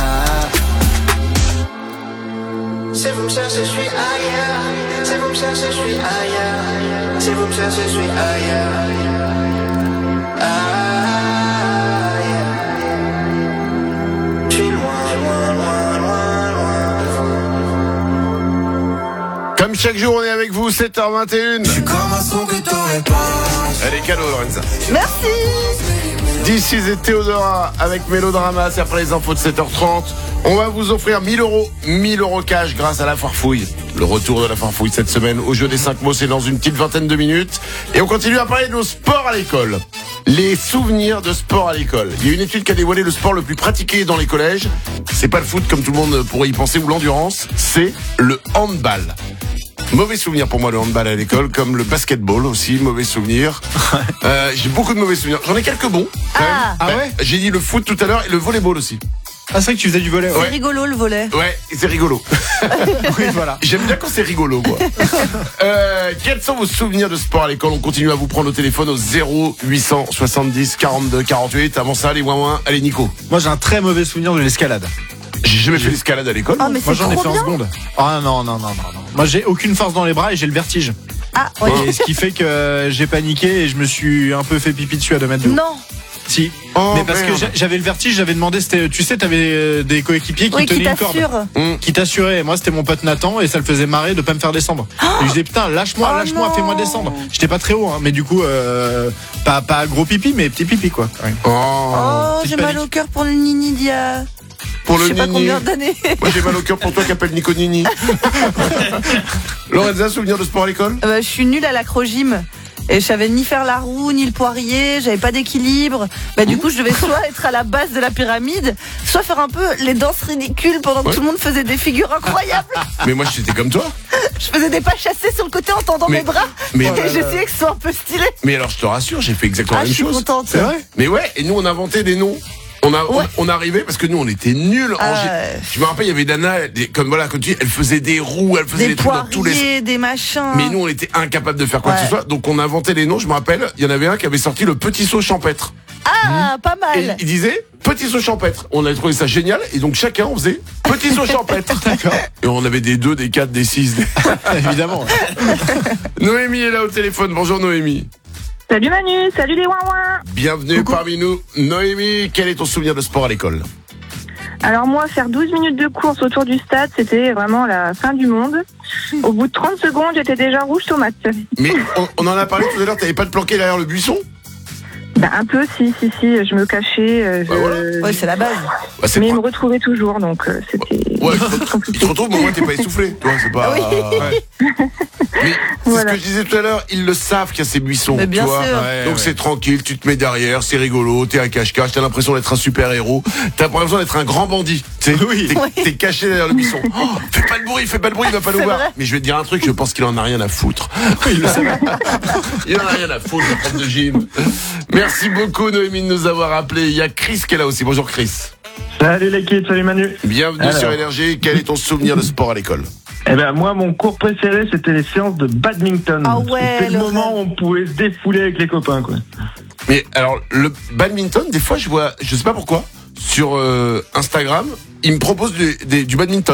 Speaker 22: Si vous me cherchez, je suis ailleurs. Si vous me cherchez, je suis ailleurs. Si vous me cherchez, je suis ailleurs. Ailleurs. Je suis loin, loin, loin, loin, loin de vous.
Speaker 6: Comme chaque jour, on est avec vous, sept heures vingt et une.
Speaker 22: Je suis comme un son que t'aurais pas.
Speaker 6: Allez, cadeau, Lorenza.
Speaker 9: Merci.
Speaker 6: D'ici et Théodora avec Mélodrama, c'est après les infos de sept heures trente. On va vous offrir mille euros, mille euros cash grâce à la Farfouille. Le retour de la Farfouille cette semaine au jeu des cinq mots, c'est dans une petite vingtaine de minutes. Et on continue à parler de nos sports à l'école. Les souvenirs de sport à l'école. Il y a une étude qui a dévoilé le sport le plus pratiqué dans les collèges. C'est pas le foot comme tout le monde pourrait y penser ou l'endurance, c'est le handball. Mauvais souvenir pour moi le handball à l'école, comme le basketball aussi, mauvais souvenir. Euh, j'ai beaucoup de mauvais souvenirs. J'en ai quelques bons. Quand même.
Speaker 9: Ah.
Speaker 12: Ah ouais.
Speaker 6: J'ai dit le foot tout à l'heure et le volleyball aussi.
Speaker 12: Ah, c'est vrai que tu faisais du volley.
Speaker 9: C'est
Speaker 12: Ouais.
Speaker 9: rigolo le volet.
Speaker 6: Ouais, et c'est rigolo.
Speaker 12: Oui, voilà.
Speaker 6: J'aime bien quand c'est rigolo, moi. euh, quels sont vos souvenirs de sport à l'école? On continue à vous prendre au téléphone au zéro huit cent soixante-dix quarante-deux quarante-huit. Avant ça, les ouin ouin. Allez, Nico.
Speaker 12: Moi, j'ai un très mauvais souvenir de l'escalade.
Speaker 6: J'ai jamais fait l'escalade à l'école.
Speaker 9: Oh, mais
Speaker 12: Moi,
Speaker 9: c'est
Speaker 12: j'en ai
Speaker 9: trop
Speaker 12: fait en
Speaker 9: bien.
Speaker 12: seconde. Ah non, non, non, non, non. Moi, j'ai aucune force dans les bras et j'ai le vertige.
Speaker 9: Ah, ouais.
Speaker 12: Et ce qui fait que j'ai paniqué et je me suis un peu fait pipi dessus à deux mètres de haut.
Speaker 9: Non.
Speaker 12: Si.
Speaker 6: Oh,
Speaker 12: mais parce
Speaker 6: merde.
Speaker 12: que j'a- j'avais le vertige, j'avais demandé, c'était, tu sais, t'avais euh, des coéquipiers qui
Speaker 9: Oui, qui
Speaker 12: tenaient une corde.
Speaker 9: t'assure.
Speaker 6: Mmh.
Speaker 12: Qui t'assuraient. Moi, c'était mon pote Nathan et ça le faisait marrer de pas me faire descendre. Et je disais, putain, lâche-moi,
Speaker 9: Oh
Speaker 12: lâche-moi,
Speaker 9: non.
Speaker 12: fais-moi descendre. J'étais pas très haut, hein, mais du coup, euh, pas, pas gros pipi, mais petit pipi, quoi. quand même.
Speaker 6: Oh.
Speaker 9: Oh,
Speaker 12: petite
Speaker 9: j'ai mal
Speaker 12: panique.
Speaker 9: au cœur pour le Nini d'Ia.
Speaker 6: Pour
Speaker 9: Je
Speaker 6: le
Speaker 9: sais pas
Speaker 6: Nini.
Speaker 9: combien d'années.
Speaker 6: Moi, j'ai mal au cœur pour toi qui appelle Nico Nini. Lorenza, souvenir de sport à l'école?
Speaker 9: Euh, je suis nulle à l'acrogym. Et je savais ni faire la roue, ni le poirier, j'avais pas d'équilibre. Bah, du coup, je devais soit être à la base de la pyramide, soit faire un peu les danses ridicules pendant que
Speaker 6: Ouais.
Speaker 9: tout le monde faisait des figures incroyables.
Speaker 6: Mais moi, j'étais comme toi.
Speaker 9: Je faisais des pas chassés sur le côté en tendant
Speaker 6: Mais-
Speaker 9: mes bras.
Speaker 6: mais-
Speaker 9: et j'essayais que ce soit un peu stylé.
Speaker 6: Mais alors, je te rassure, j'ai fait exactement
Speaker 9: Ah,
Speaker 6: la
Speaker 9: je
Speaker 6: même
Speaker 9: suis
Speaker 6: chose.
Speaker 9: contente.
Speaker 12: C'est vrai?
Speaker 6: Mais ouais, et nous, on inventait des noms. On a,
Speaker 9: Ouais.
Speaker 6: on, on arrivait parce que nous, on était nuls. en
Speaker 9: Ah,
Speaker 6: gé-
Speaker 9: ouais.
Speaker 6: Je me rappelle, il y avait Dana, des- comme voilà, comme tu dis, elle faisait des roues, elle faisait
Speaker 9: Des
Speaker 6: des trucs dans tous les.
Speaker 9: poiriers, des machins.
Speaker 6: Mais nous, on était incapables de faire quoi que
Speaker 9: Ouais.
Speaker 6: ce soit. Donc, on inventait les noms. Je me rappelle, il y en avait un qui avait sorti le petit saut champêtre.
Speaker 9: Ah, pas
Speaker 6: Et
Speaker 9: mal.
Speaker 6: il disait petit saut champêtre. On avait trouvé ça génial. Et donc, chacun, on faisait petit saut champêtre. Et on avait des deux, des quatre, des six. Des...
Speaker 12: Évidemment.
Speaker 6: Noémie est là au téléphone. Bonjour, Noémie.
Speaker 2: Salut Manu, salut les ouin-ouin.
Speaker 6: Bienvenue parmi nous. Noémie, quel est ton souvenir de sport à l'école?
Speaker 2: Alors moi, faire douze minutes de course autour du stade, c'était vraiment la fin du monde. Au bout de trente secondes, j'étais déjà rouge tomate.
Speaker 6: Mais on, on en a parlé tout à l'heure, t'avais pas de planqué derrière le buisson?
Speaker 2: Bah, un peu, si, si, si, je me cachais. euh, je...
Speaker 6: Bah voilà.
Speaker 9: Ouais, c'est la base.
Speaker 6: Bah, c'est
Speaker 2: Mais
Speaker 6: pas-
Speaker 2: ils me retrouvaient toujours, donc euh, c'était...
Speaker 6: Ouais, il te retrouve, mais au moins t'es pas essoufflé. Tu vois, c'est pas.
Speaker 9: Ah oui.
Speaker 6: Ouais. Mais c'est
Speaker 2: Voilà.
Speaker 6: ce que je disais tout à l'heure, ils le savent qu'il y a ces buissons.
Speaker 9: Mais bien
Speaker 6: tu vois.
Speaker 9: sûr.
Speaker 12: Ouais,
Speaker 6: Donc
Speaker 12: ouais.
Speaker 6: c'est tranquille, tu te mets derrière, c'est rigolo, t'es un cache-cache, t'as l'impression d'être un super héros, t'as l'impression d'être un grand bandit. Tu sais,
Speaker 12: Oui.
Speaker 6: t'es,
Speaker 9: Oui.
Speaker 6: t'es caché derrière le buisson. Oh, fais pas de bruit, fais pas de bruit, il va pas nous
Speaker 9: C'est
Speaker 6: voir.
Speaker 9: vrai.
Speaker 6: Mais je vais te dire un truc, je pense qu'il en a rien à foutre.
Speaker 12: Il le savait.
Speaker 6: Il en a rien à foutre, le prof de gym. Merci beaucoup Noémie de nous avoir appelé. Il y a Chris qui est là aussi. Bonjour Chris.
Speaker 3: Salut l'équipe, salut Manu.
Speaker 6: Bienvenue
Speaker 3: Alors.
Speaker 6: sur Énergie. Quel est ton souvenir de sport à l'école?
Speaker 3: Eh ben moi, mon cours préféré, c'était les séances de badminton.
Speaker 9: Ah ouais,
Speaker 3: C'était le
Speaker 9: le
Speaker 3: moment où on pouvait se défouler avec les copains, quoi.
Speaker 6: Mais alors, le badminton, des fois, je vois, je sais pas pourquoi, sur euh, Instagram, ils me proposent du, des- du badminton.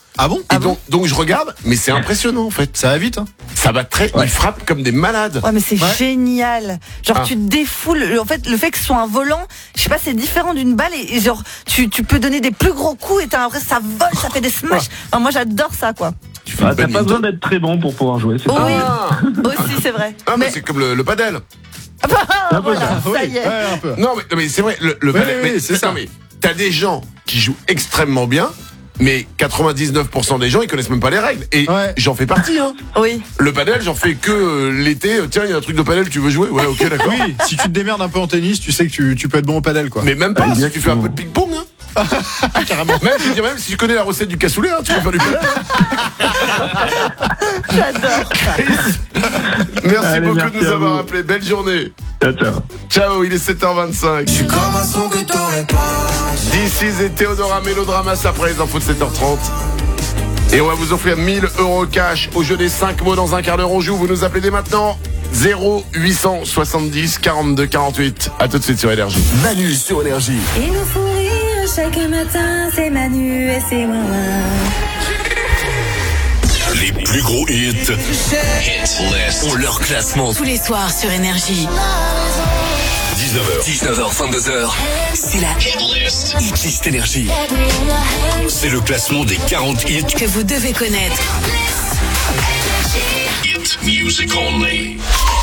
Speaker 12: Ah bon?
Speaker 6: Et
Speaker 9: Ah
Speaker 6: donc, donc je regarde, mais c'est impressionnant en fait.
Speaker 12: Ça va vite, hein.
Speaker 6: Ça va très,
Speaker 12: Ouais.
Speaker 6: ils frappent comme des malades.
Speaker 9: Ouais, mais c'est
Speaker 6: Ouais.
Speaker 9: génial. Genre,
Speaker 6: Ah.
Speaker 9: tu défoules. En fait, le fait que ce soit un volant, je sais pas, c'est différent d'une balle. Et, et genre, tu, tu peux donner des plus gros coups et t'as l'impression que ça vole, ça fait des smash. Enfin, moi, j'adore ça, quoi.
Speaker 6: Tu fais
Speaker 3: Ah,
Speaker 6: une
Speaker 3: t'as pas
Speaker 6: badminton.
Speaker 3: besoin d'être très bon pour pouvoir jouer. C'est
Speaker 9: Oui,
Speaker 3: pas
Speaker 9: aussi, c'est vrai.
Speaker 6: Ah, mais,
Speaker 9: Mais-
Speaker 6: c'est comme le, le padel.
Speaker 9: Ah, voilà, ça y est.
Speaker 12: Ouais, un peu.
Speaker 6: Non, mais, non, mais c'est vrai, le, le
Speaker 12: Oui,
Speaker 6: padel,
Speaker 12: oui,
Speaker 6: mais,
Speaker 12: c'est ça.
Speaker 6: non, mais t'as des gens qui jouent extrêmement bien, mais quatre-vingt-dix-neuf pour cent des gens, ils connaissent même pas les règles. Et
Speaker 12: Ouais.
Speaker 6: j'en fais partie, hein.
Speaker 9: Oui.
Speaker 6: Le padel, j'en fais que euh, l'été. Euh, Tiens, il y a un truc de padel, tu veux jouer? Ouais, ok, d'accord.
Speaker 12: Oui, si tu te démerdes un peu en tennis, tu sais que tu, tu peux être bon au padel, quoi.
Speaker 6: Mais même pas, si tu fais un
Speaker 3: Exactement.
Speaker 6: peu de ping-pong, hein. Carrément. Même, je veux dire, même si tu connais la recette du cassoulet, hein, tu peux faire du padel. Hein.
Speaker 9: J'adore.
Speaker 6: Merci
Speaker 3: Allez,
Speaker 6: beaucoup
Speaker 3: merci
Speaker 6: de nous
Speaker 3: à
Speaker 6: avoir
Speaker 3: vous.
Speaker 6: appelés. Belle journée.
Speaker 3: Ciao, ciao.
Speaker 6: Ciao, il est sept heures vingt-cinq. This is et Théodora Mélodrama, ça après les infos de sept heures trente. Et on va vous offrir mille euros cash au jeu des cinq mots dans un quart d'heure. On joue, vous nous appelez dès maintenant. zéro huit cent soixante-dix quarante-deux quarante-huit. À tout de suite sur Énergie.
Speaker 5: Manu sur Énergie.
Speaker 13: Il nous font rire chaque matin, c'est Manu et c'est moi.
Speaker 7: Les plus gros hits. Hit List.
Speaker 5: Ont leur classement.
Speaker 18: Tous les soirs sur Énergie.
Speaker 7: dix-neuf heures.
Speaker 5: dix-neuf heures, vingt-deux heures.
Speaker 18: C'est la
Speaker 7: Hit List.
Speaker 5: Hit List Énergie.
Speaker 7: C'est le classement des quarante hits.
Speaker 18: que vous devez connaître.
Speaker 7: Hit Music Only.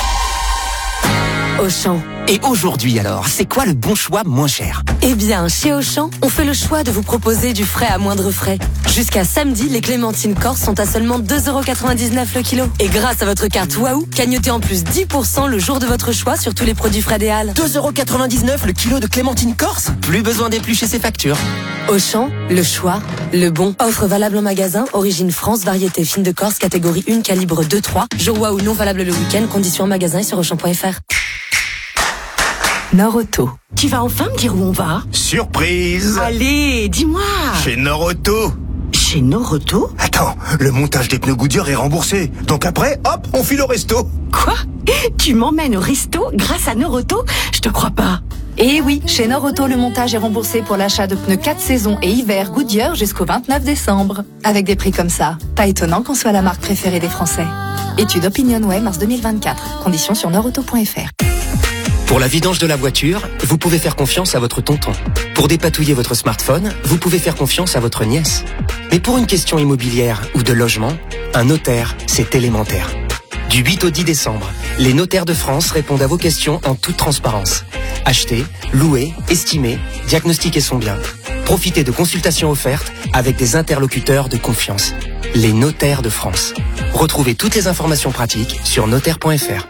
Speaker 8: Auchan. Et aujourd'hui alors, c'est quoi le bon choix moins cher?
Speaker 18: Eh bien, chez Auchan, on fait le choix de vous proposer du frais à moindre frais. Jusqu'à samedi, les clémentines corse sont à seulement deux euros quatre-vingt-dix-neuf le kilo. Et grâce à votre carte Waouh, cagnotez en plus dix pour cent le jour de votre choix sur tous les produits frais des Halles.
Speaker 8: deux euros quatre-vingt-dix-neuf le kilo de clémentine corse? Plus besoin d'éplucher ses factures.
Speaker 18: Auchan, le choix, le bon. Offre valable en magasin, origine France, variété fine de Corse, catégorie un, calibre deux trois. Jour Waouh non valable le week-end, conditions en magasin et sur auchan point fr.
Speaker 8: Nord-Auto.
Speaker 18: Tu vas enfin me dire où on va?
Speaker 23: Surprise!
Speaker 18: Allez, dis-moi!
Speaker 23: Chez Nord-Auto.
Speaker 18: Chez Nord-Auto?
Speaker 23: Attends, le montage des pneus Goodyear est remboursé. Donc après, hop, on file au resto.
Speaker 18: Quoi? Tu m'emmènes au resto grâce à Nord-Auto? Je te crois pas.
Speaker 24: Et oui, chez Nord-Auto, le montage est remboursé pour l'achat de pneus quatre saisons et hiver Goodyear jusqu'au vingt-neuf décembre. Avec des prix comme ça, pas étonnant qu'on soit la marque préférée des Français. Étude OpinionWay mars deux mille vingt-quatre. Conditions sur nordauto point fr.
Speaker 8: Pour la vidange de la voiture, vous pouvez faire confiance à votre tonton. Pour dépatouiller votre smartphone, vous pouvez faire confiance à votre nièce. Mais pour une question immobilière ou de logement, un notaire, c'est élémentaire. Du huit au dix décembre, les notaires de France répondent à vos questions en toute transparence. Acheter, louer, estimer, diagnostiquer son bien. Profitez de consultations offertes avec des interlocuteurs de confiance. Les notaires de France. Retrouvez toutes les informations pratiques sur notaire point fr.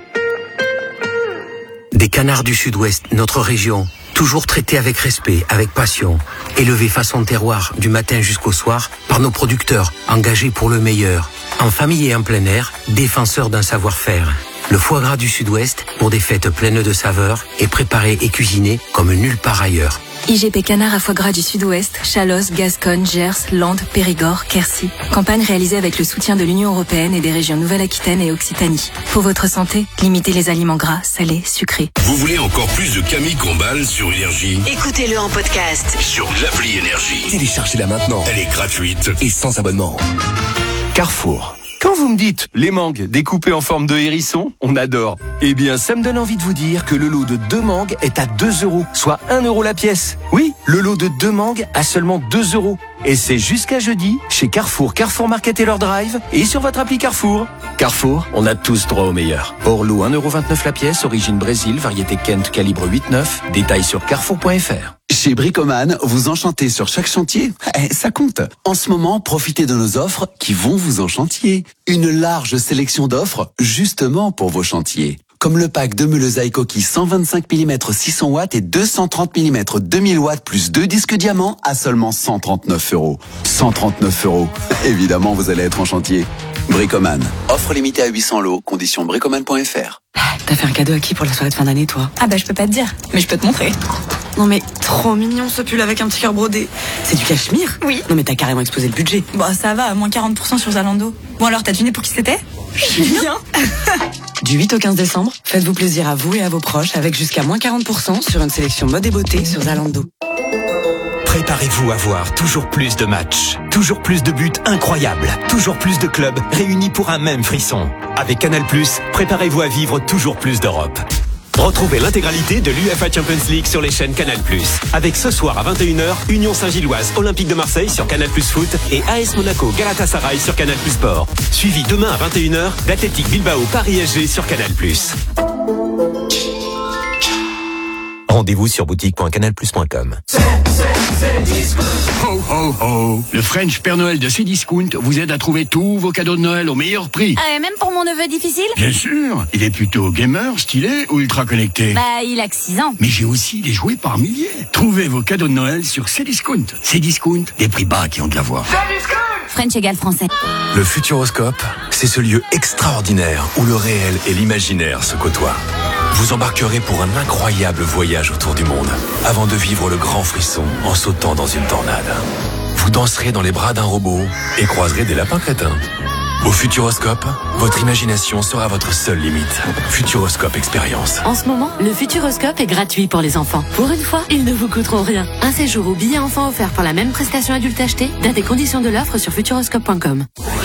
Speaker 1: Des canards du sud-ouest, notre région, toujours traités avec respect, avec passion, élevés façon terroir du matin jusqu'au soir par nos producteurs, engagés pour le meilleur, en famille et en plein air, défenseurs d'un savoir-faire. Le foie gras du sud-ouest, pour des fêtes pleines de saveurs, est préparé et cuisiné comme nulle part ailleurs.
Speaker 25: I G P Canard à foie gras du Sud-Ouest, Chalosse, Gascogne, Gers, Landes, Périgord, Quercy. Campagne réalisée avec le soutien de l'Union Européenne et des régions Nouvelle-Aquitaine et Occitanie. Pour votre santé, limitez les aliments gras, salés, sucrés.
Speaker 7: Vous voulez encore plus de Camille Combal sur Énergie?
Speaker 18: Écoutez-le en podcast.
Speaker 7: Sur l'appli Énergie.
Speaker 5: Téléchargez-la maintenant.
Speaker 7: Elle est gratuite.
Speaker 5: Et sans abonnement.
Speaker 26: Carrefour. Quand vous me dites les mangues découpées en forme de hérisson, on adore. Eh bien, ça me donne envie de vous dire que le lot de deux mangues est à deux euros, soit un euro la pièce. Oui, le lot de deux mangues à seulement deux euros. Et c'est jusqu'à jeudi chez Carrefour, Carrefour Market et leur drive et sur votre appli Carrefour. Carrefour, on a tous droit au meilleur. Hors lot un euro vingt-neuf la pièce, origine Brésil, variété Kent, calibre huit neuf. Détails sur carrefour point fr.
Speaker 27: Chez Bricoman, vous enchantez sur chaque chantier. Eh, ça compte. En ce moment, profitez de nos offres qui vont vous enchantier. Une large sélection d'offres justement pour vos chantiers. Comme le pack de meules à coquilles cent vingt-cinq millimètres six cents watts et deux cent trente millimètres deux mille watts plus deux disques diamants à seulement cent trente-neuf euros. cent trente-neuf euros. Évidemment, vous allez être en chantier. Bricoman. Offre limitée à huit cents lots. Conditions bricoman point fr.
Speaker 28: T'as fait un cadeau à qui pour la soirée de fin d'année, toi?
Speaker 25: Ah bah je peux pas te dire, mais je peux te montrer.
Speaker 28: Non mais trop mignon ce pull avec un petit cœur brodé. C'est du cachemire?
Speaker 25: Oui.
Speaker 28: Non mais t'as carrément explosé le budget.
Speaker 25: Bon ça va, moins quarante pour cent sur Zalando. Bon alors t'as deviné pour qui c'était? Julien.
Speaker 28: Du huit au quinze décembre, faites-vous plaisir à vous et à vos proches avec jusqu'à moins quarante pour cent sur une sélection mode et beauté sur Zalando.
Speaker 4: Préparez-vous à voir toujours plus de matchs, toujours plus de buts incroyables, toujours plus de clubs réunis pour un même frisson. Avec Canal plus, préparez-vous à vivre toujours plus d'Europe. Retrouvez l'intégralité de l'U E F A Champions League sur les chaînes Canal plus. Avec ce soir à vingt et une heures, Union Saint-Gilloise Olympique de Marseille sur Canal plus Foot et A S Monaco Galatasaray sur Canal plus Sport. Suivi demain à vingt et une heures d'Athletic Bilbao Paris S G sur Canal plus. Rendez-vous sur boutique point canal plus point com.
Speaker 10: Ho ho ho! Le French Père Noël de Cdiscount vous aide à trouver tous vos cadeaux de Noël au meilleur prix.
Speaker 11: Ah, et même pour mon neveu difficile?
Speaker 10: Bien sûr! Il est plutôt gamer, stylé ou ultra connecté?
Speaker 11: Bah, il a que six ans.
Speaker 10: Mais j'ai aussi des jouets par milliers. Trouvez vos cadeaux de Noël sur Cdiscount. Cdiscount, des prix bas qui ont de la voix.
Speaker 11: French égale français.
Speaker 5: Le Futuroscope, c'est ce lieu extraordinaire où le réel et l'imaginaire se côtoient. Vous embarquerez pour un incroyable voyage autour du monde, avant de vivre le grand frisson en sautant dans une tornade. Vous danserez dans les bras d'un robot et croiserez des lapins crétins. Au Futuroscope, votre imagination sera votre seule limite. Futuroscope Expérience.
Speaker 18: En ce moment, le Futuroscope est gratuit pour les enfants. Pour une fois, ils ne vous coûteront rien. Un séjour ou billet enfant offert pour la même prestation adulte achetée. Date et conditions de l'offre sur futuroscope point com.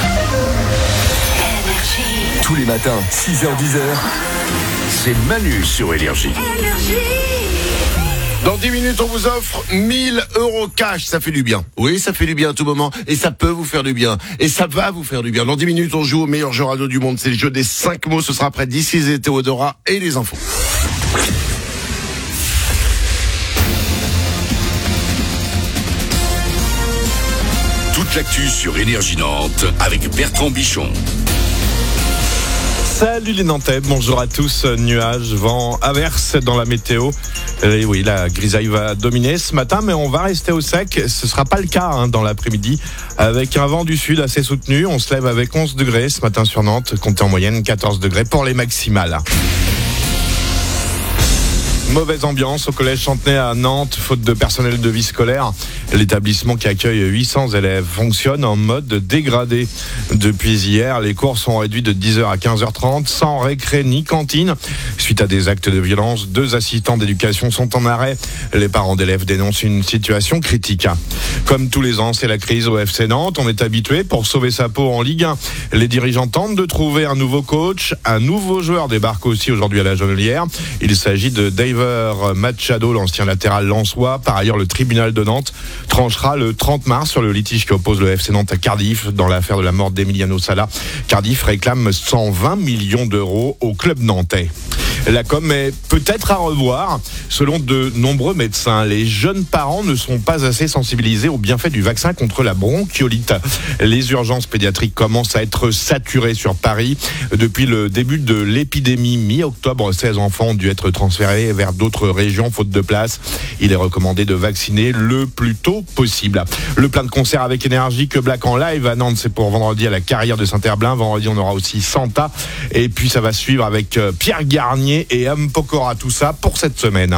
Speaker 5: Tous les matins, six heures dix heures, c'est Manu sur Énergie.
Speaker 6: Dans dix minutes, on vous offre mille euros cash. Ça fait du bien. Oui, ça fait du bien à tout moment. Et ça peut vous faire du bien. Et ça va vous faire du bien. Dans dix minutes, on joue au meilleur jeu radio du monde. C'est le jeu des cinq mots. Ce sera après d'ici et Théodora et les infos.
Speaker 7: Toute l'actu sur Énergie Nantes avec Bertrand Bichon.
Speaker 14: Salut les Nantais, bonjour à tous. Nuages, vent, averses dans la météo. Et oui, la grisaille va dominer ce matin, mais on va rester au sec. Ce sera pas le cas hein, dans l'après-midi. Avec un vent du sud assez soutenu, on se lève avec onze degrés ce matin sur Nantes. Comptez en moyenne quatorze degrés pour les maximales. Mauvaise ambiance au collège Chantenay à Nantes, faute de personnel de vie scolaire. L'établissement qui accueille huit cents élèves fonctionne en mode dégradé. Depuis hier, les cours sont réduits de dix heures à quinze heures trente, sans récré ni cantine. Suite à des actes de violence, deux assistants d'éducation sont en arrêt. Les parents d'élèves dénoncent une situation critique. Comme tous les ans, c'est la crise au F C Nantes. On est habitué pour sauver sa peau en Ligue un. Les dirigeants tentent de trouver un nouveau coach. Un nouveau joueur débarque aussi aujourd'hui à la Jonelière. Il s'agit de Dave Machado, l'ancien latéral lensois. Par ailleurs, le tribunal de Nantes tranchera le trente mars sur le litige qui oppose le F C Nantes à Cardiff dans l'affaire de la mort d'Emiliano Sala. Cardiff réclame cent vingt millions d'euros au club nantais. La com est peut-être à revoir. Selon de nombreux médecins, les jeunes parents ne sont pas assez sensibilisés aux bienfaits du vaccin contre la bronchiolite. Les urgences pédiatriques commencent à être saturées sur Paris. Depuis le début de l'épidémie, mi-octobre, seize enfants ont dû être transférés vers d'autres régions faute de place. Il est recommandé de vacciner le plus tôt possible. Le plein de concerts avec Énergie que Black en live à Nantes, c'est pour vendredi à la Carrière de Saint-Herblain. Vendredi, on aura aussi Santa. Et puis ça va suivre avec Pierre Garnier et Am Pokora, tout ça pour cette semaine.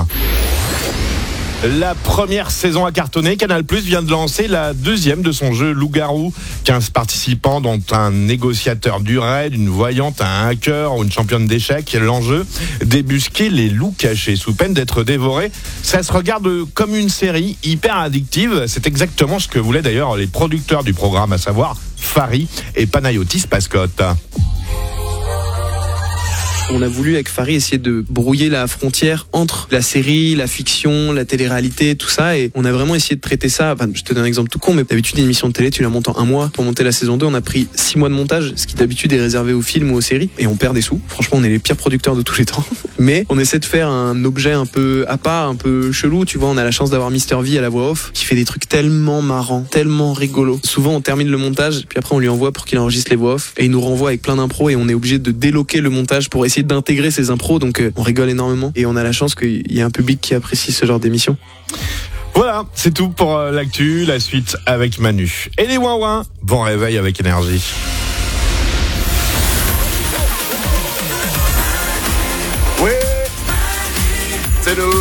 Speaker 14: La première saison a cartonné. Canal plus vient de lancer la deuxième de son jeu Loup-Garou. quinze participants, dont un négociateur du raid, une voyante, un hacker ou une championne d'échecs. L'enjeu, débusquer les loups cachés sous peine d'être dévorés. Ça se regarde comme une série hyper addictive. C'est exactement ce que voulaient d'ailleurs les producteurs du programme, à savoir Fari et Panayotis Pascotte.
Speaker 15: On a voulu avec Fari essayer de brouiller la frontière entre la série, la fiction, la télé-réalité, tout ça, et on a vraiment essayé de traiter ça. Enfin, je te donne un exemple tout con, mais d'habitude une émission de télé, tu la montes en un mois. Pour monter la saison deux, on a pris six mois de montage, ce qui d'habitude est réservé aux films ou aux séries, et on perd des sous. Franchement, on est les pires producteurs de tous les temps. Mais on essaie de faire un objet un peu à part, un peu chelou. Tu vois, on a la chance d'avoir Mister V à la voix off, qui fait des trucs tellement marrants, tellement rigolos. Souvent, on termine le montage, puis après on lui envoie pour qu'il enregistre les voix off, et il nous renvoie avec plein d'impros, et on est obligé de déloquer le montage pour essayer d'intégrer ces impros, donc euh, on rigole énormément et on a la chance qu'il y ait un public qui apprécie ce genre d'émission.
Speaker 14: Voilà, c'est tout pour euh, l'actu, la suite avec Manu. Et les ouin ouin, bon réveil avec Énergie.
Speaker 6: Oui, c'est nous.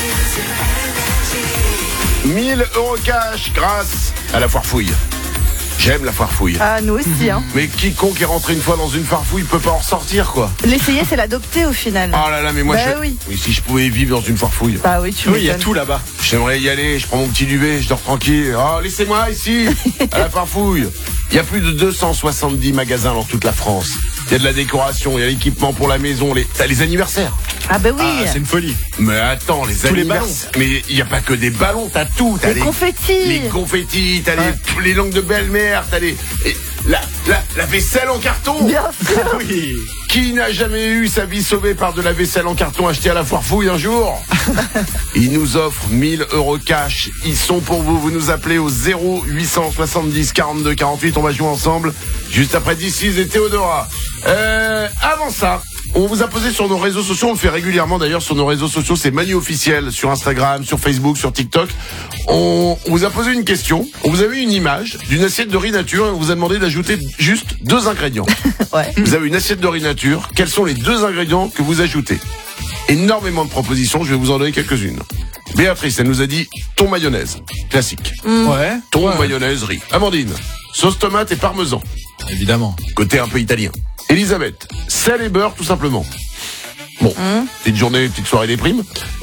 Speaker 6: mille euros cash grâce à la foire fouille. J'aime la farfouille.
Speaker 9: Ah, nous aussi, hein.
Speaker 6: Mais quiconque est rentré une fois dans une farfouille peut pas en ressortir, quoi.
Speaker 9: L'essayer, c'est l'adopter au final.
Speaker 6: Oh là là, mais moi,
Speaker 9: bah,
Speaker 6: je...
Speaker 9: oui.
Speaker 6: oui, si je pouvais vivre dans une farfouille.
Speaker 9: Bah oui, tu
Speaker 14: Oui, il y a
Speaker 9: m'étonnes.
Speaker 14: tout là-bas.
Speaker 6: J'aimerais y aller, je prends mon petit duvet, je dors tranquille. Oh, laissez-moi ici, à la farfouille. Il y a plus de deux cent soixante-dix magasins dans toute la France. Il y a de la décoration, il y a l'équipement pour la maison, les... t'as les anniversaires.
Speaker 9: Ah bah oui.
Speaker 14: Ah, c'est une folie.
Speaker 6: Mais attends, les
Speaker 14: Tous les
Speaker 6: anniversaires. Mais il n'y a pas que des ballons, t'as tout. T'as
Speaker 9: Les confettis.
Speaker 6: Les confettis, t'as
Speaker 9: Ouais.
Speaker 6: les, les langues de belle-mère, t'as les. et la, la, la vaisselle en carton.
Speaker 9: Bien sûr.
Speaker 14: Oui.
Speaker 6: Qui n'a jamais eu sa vie sauvée par de la vaisselle en carton achetée à la foire fouille un jour? Ils nous offrent mille euros cash. Ils sont pour vous. Vous nous appelez au zéro huit cent soixante-dix quarante-deux quarante-huit. On va jouer ensemble juste après D six et Théodora. Euh, avant ça, on vous a posé sur nos réseaux sociaux. On le fait régulièrement d'ailleurs sur nos réseaux sociaux. C'est Manu officiel sur Instagram, sur Facebook, sur TikTok. On, on vous a posé une question. On vous a mis une image d'une assiette de riz nature et on vous a demandé d'ajouter juste deux ingrédients.
Speaker 9: Ouais.
Speaker 6: Vous avez une assiette de riz nature. Quels sont les deux ingrédients que vous ajoutez? Énormément de propositions. Je vais vous en donner quelques-unes. Béatrice, elle nous a dit thon mayonnaise. Classique.
Speaker 9: Mm.
Speaker 14: Ouais.
Speaker 6: Thon,
Speaker 14: Ouais.
Speaker 6: mayonnaise, riz. Amandine, sauce tomate et parmesan.
Speaker 14: Évidemment.
Speaker 6: Côté un peu italien. Elisabeth, sel et beurre tout simplement. Bon,
Speaker 9: Mm.
Speaker 6: petite journée, petite soirée des primes.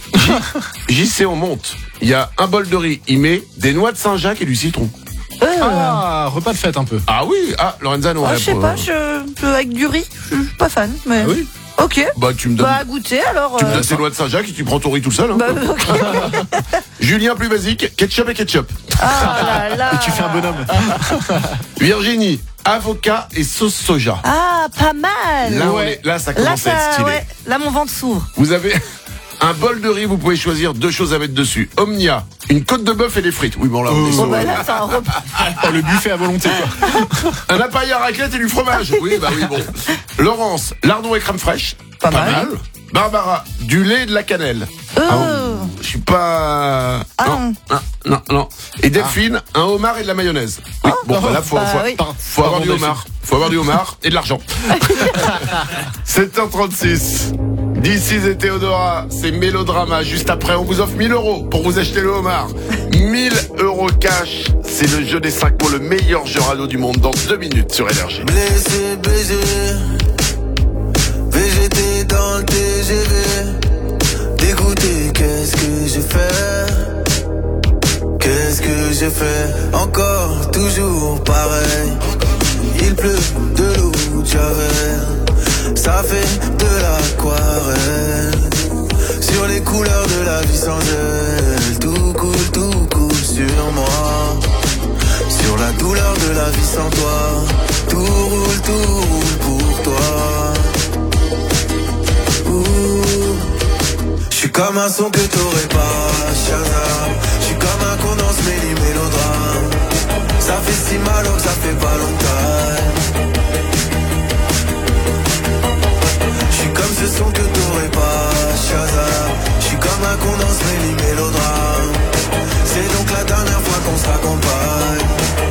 Speaker 6: J C, on monte. Il y a un bol de riz. Il met des noix de Saint-Jacques et du citron.
Speaker 9: Euh,
Speaker 14: Ah, repas de fête un peu.
Speaker 6: Ah oui. Ah, Lorenza, non.
Speaker 9: ah,
Speaker 6: elle,
Speaker 9: je sais
Speaker 6: euh,
Speaker 9: pas, je, je- avec du riz, je suis pas fan. Mais...
Speaker 14: Ah oui.
Speaker 9: Ok.
Speaker 6: Bah, tu me donnes.
Speaker 9: Bah, à goûter alors.
Speaker 6: Tu me
Speaker 9: euh,
Speaker 6: donnes ces noix de Saint-Jacques et tu prends ton riz tout seul. Hein.
Speaker 9: bah, ok.
Speaker 6: Julien, plus basique, ketchup et ketchup.
Speaker 9: Ah là là.
Speaker 14: Et tu fais un bonhomme.
Speaker 6: Virginie, avocat et sauce soja.
Speaker 9: Ah, pas mal.
Speaker 6: Là, on
Speaker 14: ouais.
Speaker 6: est- là ça
Speaker 9: Là,
Speaker 6: commence à être
Speaker 9: ça,
Speaker 6: stylé.
Speaker 9: ouais, là, mon ventre s'ouvre.
Speaker 6: Vous avez un bol de riz, vous pouvez choisir deux choses à mettre dessus. Omnia, une côte de bœuf et des frites. Oui, bon là, on est
Speaker 9: Bon,
Speaker 6: sur-
Speaker 9: bah là, c'est un repas.
Speaker 14: Oh, le buffet à volonté, quoi.
Speaker 6: Un appareil à raclette et du fromage. Oui, bah oui, bon. Laurence, lardon et crème fraîche.
Speaker 9: Pas mal.
Speaker 6: Barbara, du lait et de la cannelle.
Speaker 9: Euh.
Speaker 6: Ah, je suis pas...
Speaker 9: Ah
Speaker 6: non, non, non, non. Et Delphine, un homard et de la mayonnaise. Oui, bon, bah là, faut,
Speaker 9: bah
Speaker 6: faut,
Speaker 9: oui.
Speaker 6: faut avoir du homard. Faut avoir du homard et de l'argent. sept heures trente-six. D six et Théodora, c'est Mélodrama. Juste après, on vous offre mille euros pour vous acheter le homard. mille euros cash. C'est le jeu des cinq mots, le meilleur jeu radio du monde dans deux minutes sur Énergie.
Speaker 2: Blessé, baisé, V G T dans le T G V. Dégoûté, qu'est-ce que j'ai fait? Qu'est-ce que j'ai fait? Encore, toujours pareil. Il pleut de l'eau de Javel. Ça fait de l'aquarelle. Sur les couleurs de la vie sans elle. Tout coule, tout coule sur moi. Sur la douleur de la vie sans toi. Tout roule, tout roule pour toi. J'suis comme un son que t'aurais pas, Shazam. J'suis comme un condensé les mélodrames. Ça fait si mal que ça fait pas longtemps. J'suis comme ce son que t'aurais pas, Shazam. J'suis comme un condensé les mélodrames. C'est donc la dernière fois qu'on se raccompagne.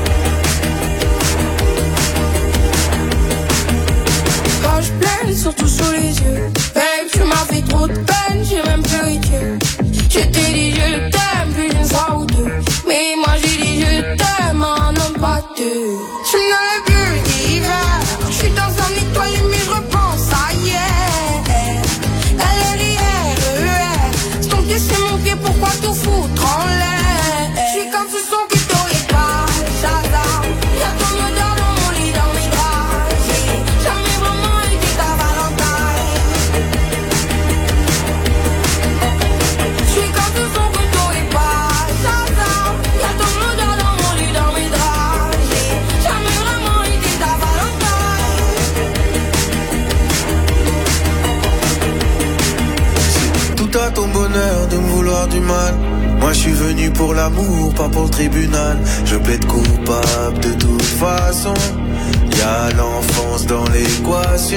Speaker 12: Quand je pleure, surtout sous les yeux. Babe, tu m'as fait trop de peine, j'ai même pleuré Dieu. Je t'ai dit je t'aime, plus d'une fois ou deux. Mais moi j'ai dit je t'aime, un homme pas deux. Je suis dans le bulle d'hiver. Je suis dans un étoile mais je repense à hier. L R I R E R. Ton pied c'est mon pied, pourquoi tout foutre en l'air? Je suis comme ce son que t'aurais pas, Shazam. Y'a ton odeur dans mon lit, dans mes draps. J'ai jamais vraiment été ta Valentine. Je suis comme ce son que t'aurais pas, Shazam. Y'a ton odeur dans mon lit, dans mes draps. J'ai jamais vraiment été ta Valentine.
Speaker 2: Tout à ton bonheur de me vouloir du mal. Moi je suis venu pour l'amour, pas pour le tribunal. Je plaide coupable de toute façon. Y'a l'enfance dans l'équation.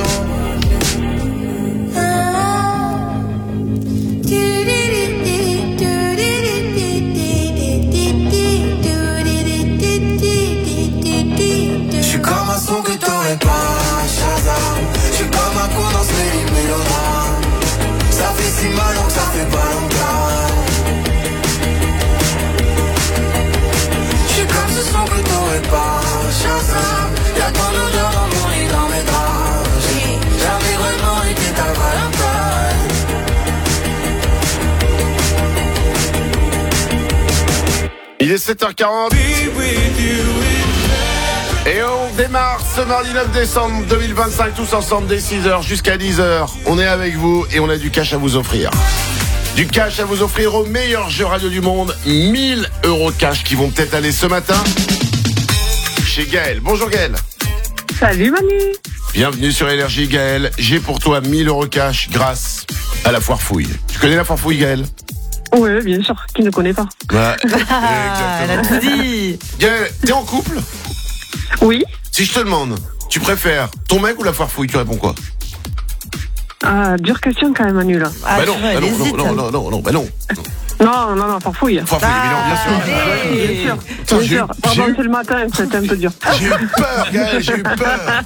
Speaker 2: J'suis comme un son que t'aurais pas, Shazam. J'suis comme un condensé les mélodrames. Ça fait si mal que ça fait pas longtemps. J'suis comme ce son que t'aurais pas,
Speaker 6: est sept heures quarante. Et on démarre ce mardi neuf décembre deux mille vingt-cinq tous ensemble dès six heures jusqu'à dix heures. On est avec vous et on a du cash à vous offrir. Du cash à vous offrir au meilleur jeu radio du monde. mille euros cash qui vont peut-être aller ce matin chez Gaël. Bonjour Gaël.
Speaker 3: Salut Manu.
Speaker 6: Bienvenue sur Énergie Gaël. J'ai pour toi mille euros cash grâce à la foire fouille. Tu connais la foire fouille Gaël?
Speaker 3: Oui, bien sûr. Qui ne connaît pas?
Speaker 6: Ouais.
Speaker 9: Ah, elle a tout dit.
Speaker 6: Gaël, t'es en couple?
Speaker 3: Oui.
Speaker 6: Si je te demande, tu préfères ton mec ou la foire fouille, tu réponds quoi?
Speaker 3: Ah, dure question quand même Manu là.
Speaker 6: Ah, bah non, bah non, non, non, non, non, non, bah non.
Speaker 3: Non, non, non, farfouille.
Speaker 6: Farfouille,
Speaker 3: ah,
Speaker 6: bien sûr.
Speaker 3: Bien sûr.
Speaker 6: Putain,
Speaker 3: bien sûr. Pardon, c'est le matin, c'était un peu dur.
Speaker 6: J'ai eu peur, Gaël, j'ai eu peur.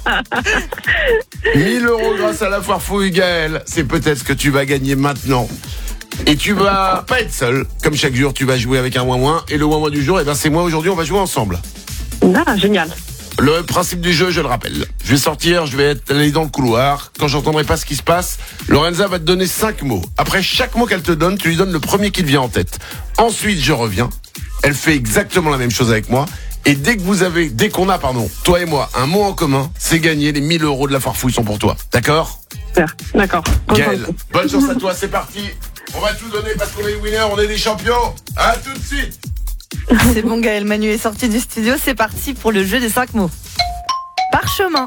Speaker 6: mille euros grâce à la foire fouille, Gaël. C'est peut-être ce que tu vas gagner maintenant. Et tu vas pas être seul. Comme chaque jour, tu vas jouer avec un ouin-ouin. Et le ouin-ouin du jour, eh ben, c'est moi aujourd'hui, on va jouer ensemble.
Speaker 3: Ah, génial.
Speaker 6: Le principe du jeu, je le rappelle. Je vais sortir, je vais être allé dans le couloir. Quand j'entendrai pas ce qui se passe, Lorenza va te donner cinq mots. Après chaque mot qu'elle te donne, tu lui donnes le premier qui te vient en tête. Ensuite, je reviens. Elle fait exactement la même chose avec moi. Et dès que vous avez, dès qu'on a, pardon, toi et moi, un mot en commun, c'est gagné. Les mille euros de la foire fouille sont pour toi. D'accord?
Speaker 3: D'accord.
Speaker 6: Gaël, bonne chance à toi, c'est parti. On va tout donner parce qu'on est winners, on est des champions. À tout de suite.
Speaker 9: C'est bon Gaël, Manu est sorti du studio, c'est parti pour le jeu des cinq mots. Parchemin.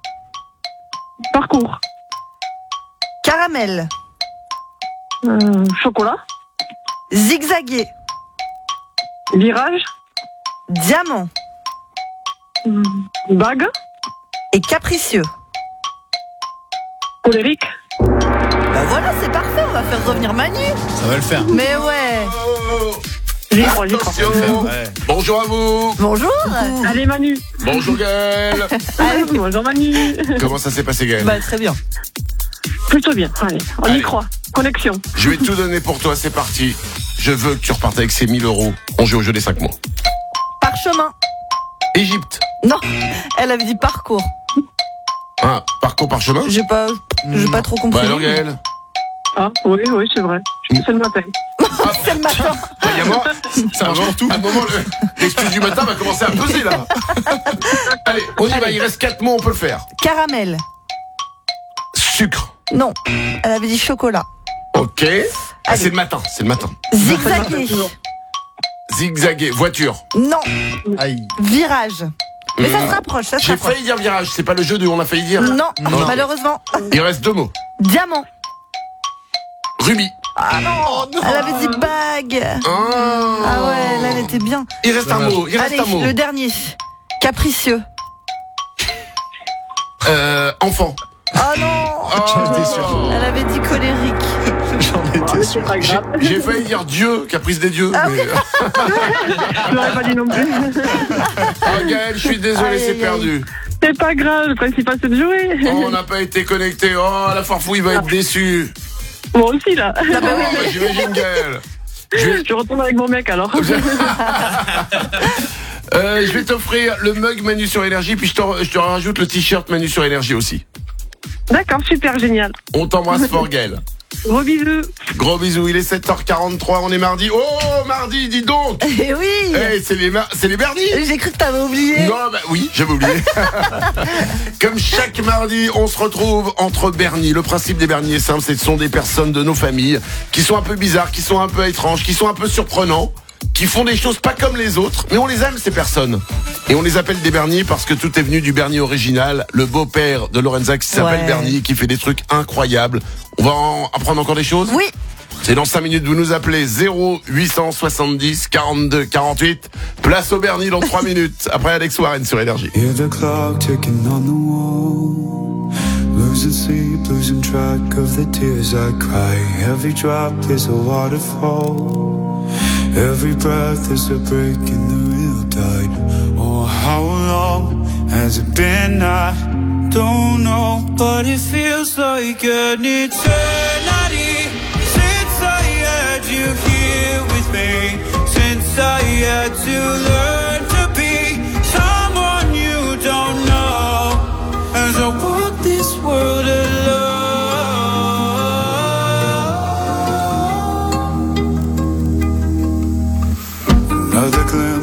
Speaker 3: Parcours.
Speaker 9: Caramel.
Speaker 3: Euh, chocolat.
Speaker 9: Zigzaguer.
Speaker 3: Virage.
Speaker 9: Diamant.
Speaker 3: Mmh. Bague.
Speaker 9: Et capricieux.
Speaker 3: Colérique.
Speaker 9: Bah voilà, c'est parfait, on va faire revenir Manu.
Speaker 14: Ça va le faire.
Speaker 9: Mais ouais.
Speaker 3: J'y crois, j'y crois.
Speaker 6: Attention. Ouais. Bonjour à vous.
Speaker 9: Bonjour.
Speaker 3: Allez Manu.
Speaker 6: Bonjour Gaël.
Speaker 3: Allez, bonjour Manu.
Speaker 6: Comment ça s'est passé Gaël?
Speaker 9: Bah très bien.
Speaker 3: Plutôt bien, allez, on
Speaker 6: Allez.
Speaker 3: y croit. Connexion.
Speaker 6: Je vais tout donner pour toi, c'est parti. Je veux que tu repartes avec ces mille euros. On joue au jeu des cinq mots.
Speaker 9: Parchemin.
Speaker 6: Égypte.
Speaker 9: Non, elle avait dit parcours.
Speaker 6: Ah, parcours parchemin.
Speaker 9: J'ai pas, j'ai pas trop compris.
Speaker 6: Bah alors Gaël.
Speaker 3: Ah oui, oui, c'est vrai. C'est le matin.
Speaker 9: C'est le matin.
Speaker 6: Il y a moi, ça marche pour tout. À un moment, le- l'excuse du matin va commencer à peser là. Allez, on y va, il reste quatre mots, on peut le faire.
Speaker 9: Caramel.
Speaker 6: Sucre.
Speaker 9: Non, elle avait dit chocolat.
Speaker 6: Ok. Ah, c'est le matin, c'est le matin.
Speaker 9: Zigzaguer.
Speaker 6: Zigzaguer. Voiture.
Speaker 9: Non.
Speaker 6: Aïe.
Speaker 9: Virage. Mais ça
Speaker 6: Mmh.
Speaker 9: se rapproche, ça se
Speaker 6: J'ai
Speaker 9: rapproche.
Speaker 6: failli dire virage, c'est pas le jeu de on a failli dire.
Speaker 9: Non, malheureusement.
Speaker 6: Il reste deux mots.
Speaker 9: Diamant.
Speaker 6: Rubis.
Speaker 9: Ah non, Elle avait dit bague. Ah ouais, là elle était bien.
Speaker 6: Il reste un mot, il reste
Speaker 9: Allez,
Speaker 6: un mot.
Speaker 9: le dernier. Capricieux.
Speaker 6: Euh, enfant.
Speaker 9: Ah non.
Speaker 6: J'en étais sûr.
Speaker 9: Elle avait dit colérique.
Speaker 6: J'en étais sûr. J'ai- J'ai failli dire Dieu, caprice des dieux.
Speaker 9: Ah
Speaker 6: mais-
Speaker 3: Je l'aurais pas dit non plus.
Speaker 6: Ah Gaël, je suis désolé,
Speaker 3: Aïe,
Speaker 6: c'est
Speaker 3: aïe, aïe.
Speaker 6: perdu.
Speaker 3: C'est pas grave, le principal c'est de jouer.
Speaker 6: Oh, on n'a pas été connecté. Oh, la farfouille va être déçue.
Speaker 3: Moi aussi là.
Speaker 6: Oh, bah, j'imagine Gaël. Je vais-
Speaker 3: Je retourne avec mon mec alors.
Speaker 6: Euh, je vais t'offrir le mug Manu sur Énergie, puis je te, je te rajoute le t-shirt Manu sur Énergie aussi.
Speaker 3: D'accord, super, génial.
Speaker 6: On t'embrasse fort Gaël.
Speaker 3: Gros bisous.
Speaker 6: Gros bisous, il est sept heures quarante-trois, on est mardi. Oh, mardi, dis donc.
Speaker 9: Eh oui.
Speaker 6: Eh, c'est les, mar- c'est les Bernis.
Speaker 9: J'ai cru que t'avais oublié.
Speaker 6: Non, bah oui, j'avais oublié. Comme chaque mardi, on se retrouve entre Bernis. Le principe des Bernis est simple, ce sont des personnes de nos familles qui sont un peu bizarres, qui sont un peu étranges, qui sont un peu surprenants, qui font des choses pas comme les autres, mais on les aime ces personnes. Et on les appelle des Bernis parce que tout est venu du Bernis original, le beau-père de Lorenza qui s'appelle
Speaker 9: Ouais.
Speaker 6: Bernis, qui fait des trucs incroyables. On va en apprendre encore des choses?
Speaker 9: Oui.
Speaker 6: C'est dans cinq minutes, vous nous appelez zéro huit cent soixante-dix quarante-deux quarante-huit. Place au Bernis dans trois minutes. Après Alex Warren sur Énergie.
Speaker 2: Hear the clock ticking on the wall. Losing sleep, losing track of the tears I cry. Every drop is a waterfall. Every breath is a break in the real tide. Oh, how long has it been? I don't know, but it feels like an eternity since I had you here with me. Since I had to learn to be someone you don't know. As I walk this world alone. Another glimpse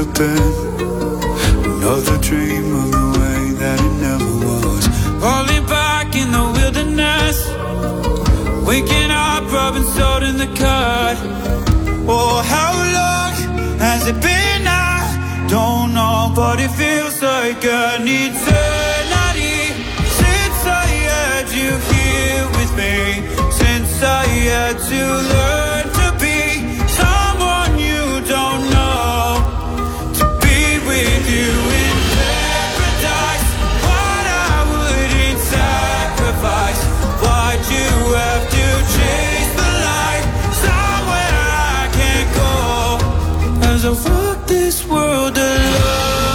Speaker 2: have been another dream of the way that it never was.
Speaker 13: Falling back in the wilderness, waking up, rubbing salt in the cut. Oh, how long has it been? I don't know, but it feels like an eternity since I had you here with me, since I had to learn to be someone you don't know, to be with you in paradise. What I wouldn't sacrifice, why'd you have to chase the light somewhere I can't go, as I walk this world alone.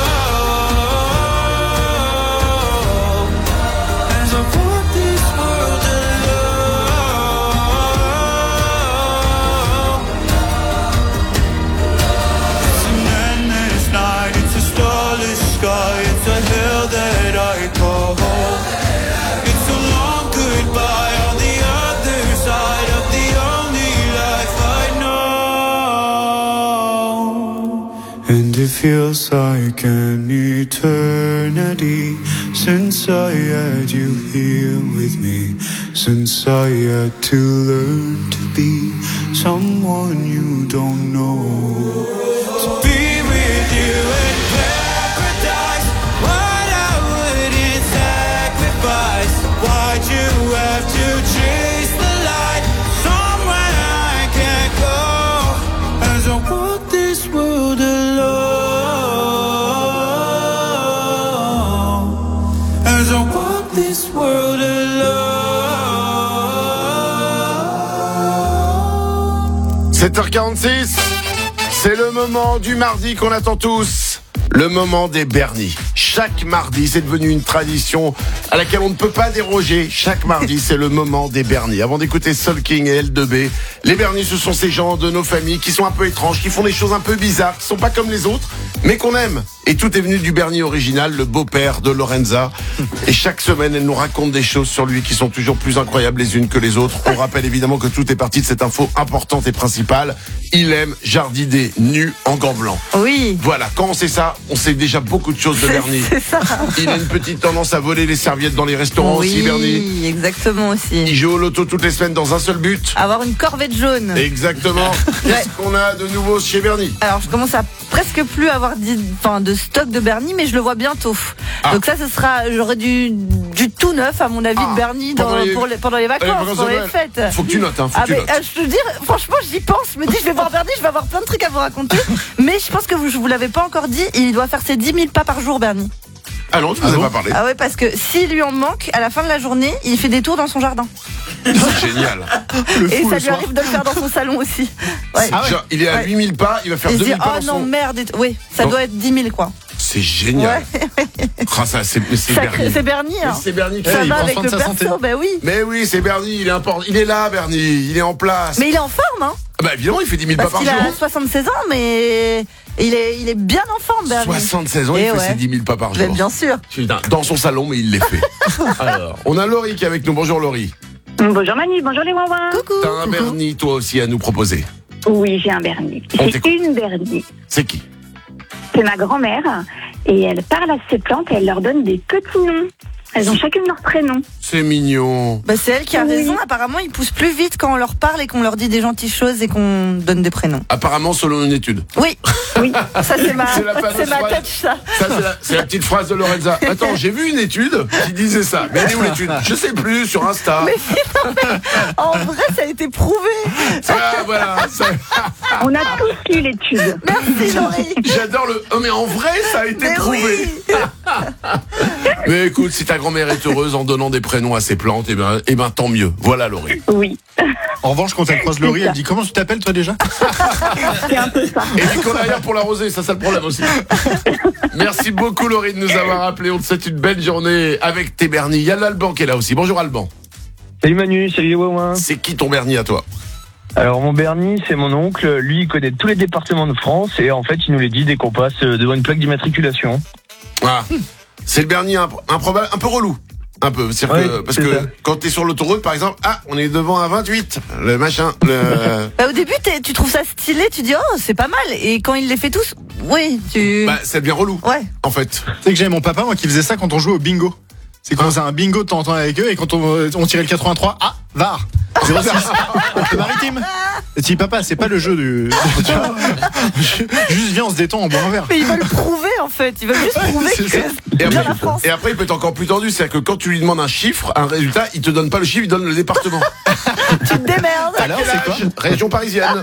Speaker 2: It feels like an eternity since I had you here with me, since I had to learn to be someone you don't know.
Speaker 13: To be with you in paradise, what I wouldn't sacrifice, why'd you have to chase the light somewhere I can't go, as I walk this world alone.
Speaker 6: sept heures quarante-six, c'est le moment du mardi qu'on attend tous, le moment des Bernis. Chaque mardi, c'est devenu une tradition à laquelle on ne peut pas déroger. Chaque mardi, c'est le moment des Bernis. Avant d'écouter Soul King et L deux B, les Bernis, ce sont ces gens de nos familles qui sont un peu étranges, qui font des choses un peu bizarres, qui sont pas comme les autres, mais qu'on aime. Et tout est venu du Bernis original, le beau-père de Lorenza. Et chaque semaine, elle nous raconte des choses sur lui qui sont toujours plus incroyables les unes que les autres. On rappelle évidemment que tout est parti de cette info importante et principale. Il aime jardiner nu en gants blancs.
Speaker 9: Oui.
Speaker 6: Voilà, quand on sait ça, on sait déjà beaucoup de choses de Bernis.
Speaker 9: C'est ça.
Speaker 6: Il a une petite tendance à voler les serviettes dans les restaurants
Speaker 9: oui,
Speaker 6: aussi, Bernis.
Speaker 9: Oui, exactement aussi.
Speaker 6: Il joue au loto toutes les semaines dans un seul but.
Speaker 9: Avoir une corvette jaune.
Speaker 6: Exactement. Qu'est-ce qu'on a de nouveau chez Bernis?
Speaker 9: Alors, je commence à presque plus avoir dit, enfin, de stock de Bernis, mais je le vois bientôt. Ah. Donc ça, ce sera, j'aurai du, du tout neuf, à mon avis, ah. de Bernis dans, les, pour les, pendant les vacances, euh, pendant les fêtes.
Speaker 6: Faut que tu notes, hein. Faut
Speaker 9: ah,
Speaker 6: que tu
Speaker 9: mais,
Speaker 6: notes.
Speaker 9: Euh, je te dis, franchement, j'y pense. Je me dis, je vais voir Bernis, je vais avoir plein de trucs à vous raconter. Mais je pense que vous, je vous l'avais pas encore dit, il doit faire ses dix mille pas par jour, Bernis.
Speaker 6: Ah non, tu ne nous as pas parlé.
Speaker 9: Ah ouais, parce que s'il lui en manque, à la fin de la journée, il fait des tours dans son jardin.
Speaker 6: C'est génial.
Speaker 9: Et ça lui arrive de le faire dans son salon aussi. Ouais.
Speaker 6: Ah ouais. Genre, il est à ouais. huit mille pas, il va faire deux mille pas
Speaker 9: oh
Speaker 6: dans son...
Speaker 9: non, merde. Oui, ça oh. doit être dix mille, quoi.
Speaker 6: C'est génial. Ouais. Ah, ça, c'est, c'est Bernis.
Speaker 9: C'est Bernis. Hein.
Speaker 6: C'est Bernis qui
Speaker 9: ça
Speaker 6: hey,
Speaker 9: va avec le perso, bah oui.
Speaker 6: Mais oui, c'est Bernis, il est important. Il est là, Bernis, il est en place.
Speaker 9: Mais il est en forme, hein.
Speaker 6: Bah évidemment, il fait dix mille pas par jour.
Speaker 9: Il a soixante-seize ans, mais il est, il est bien en forme, Bernis.
Speaker 6: soixante-seize ans, il Et fait ouais. ses dix mille pas par jour.
Speaker 9: Mais bien sûr.
Speaker 6: Dans son salon, mais il les fait. Alors, on a Laurie qui est avec nous. Bonjour Laurie.
Speaker 16: Bonjour Manu, bonjour les Wawins.
Speaker 9: Coucou.
Speaker 6: T'as un Bernis toi aussi à nous proposer?
Speaker 16: Oui, j'ai un Bernis. C'est une Bernis.
Speaker 6: C'est qui?
Speaker 16: C'est ma grand-mère et elle parle à ses plantes et elle leur donne des petits noms. Elles ont chacune leur prénom.
Speaker 6: C'est mignon.
Speaker 9: Bah c'est elle qui a oui. raison. Apparemment, ils poussent plus vite quand on leur parle et qu'on leur dit des gentilles choses et qu'on donne des prénoms.
Speaker 6: Apparemment, selon une étude.
Speaker 9: Oui. Oui. Ça c'est ma, c'est c'est ma tête ça.
Speaker 6: Ça c'est la, c'est la petite phrase de Lorenza. Attends, j'ai vu une étude qui disait ça. Mais elle est où l'étude? Je sais plus, sur Insta.
Speaker 9: Mais, non, mais en vrai, ça a été prouvé.
Speaker 6: Ah voilà. Ça...
Speaker 16: On a tous lu l'étude.
Speaker 9: Merci Laurie.
Speaker 6: J'adore le. Oh mais en vrai, ça a été
Speaker 9: mais
Speaker 6: prouvé.
Speaker 9: Oui.
Speaker 6: Mais écoute, si ta grand-mère est heureuse en donnant des prénoms à ses plantes, et eh ben, eh ben tant mieux. Voilà Laurie.
Speaker 16: Oui.
Speaker 14: En revanche, quand elle croise Laurie, elle dit comment tu t'appelles toi déjà?
Speaker 16: C'est un peu ça.
Speaker 6: Et puis qu'on a rien pour l'arroser, ça c'est le problème aussi. Merci beaucoup Laurie de nous avoir appelé. On te souhaite une belle journée avec tes Bernis. Il y a l'Alban qui est là aussi. Bonjour Alban.
Speaker 17: Salut Manu, salut Wawa.
Speaker 6: C'est qui ton Bernis à toi?
Speaker 17: Alors mon Bernis, c'est mon oncle. Lui, il connaît tous les départements de France et en fait, il nous les dit dès qu'on passe devant une plaque d'immatriculation.
Speaker 6: Ah, c'est le Bernis imp- improbable, un peu relou. Un peu, c'est
Speaker 17: ouais,
Speaker 6: que, parce
Speaker 17: c'est
Speaker 6: que
Speaker 17: ça.
Speaker 6: Quand t'es sur l'autoroute, par exemple, ah, on est devant un vingt-huit, le machin, le...
Speaker 9: Bah, au début, tu trouves ça stylé, tu dis oh c'est pas mal, et quand il les fait tous, oui, tu.
Speaker 6: Bah, ça devient relou.
Speaker 9: Ouais.
Speaker 6: En fait.
Speaker 1: Tu sais que j'avais mon papa, moi, qui faisait ça quand on jouait au bingo. C'est qu'on faisait un bingo de temps en temps avec eux et quand on, on tirait le quatre-vingt-trois, ah, V A R zéro six le maritime. Et tu dis, papa, c'est pas le jeu du. Juste viens, on se détend, on boit un verre.
Speaker 9: Mais ils veulent prouver en fait, ils veulent juste prouver que
Speaker 6: Et après, la France. Et après, il peut être encore plus tendu, c'est-à-dire que quand tu lui demandes un chiffre, un résultat, il te donne pas le chiffre, il donne le département.
Speaker 9: Tu te démerdes.
Speaker 6: Alors, c'est quoi? Région parisienne.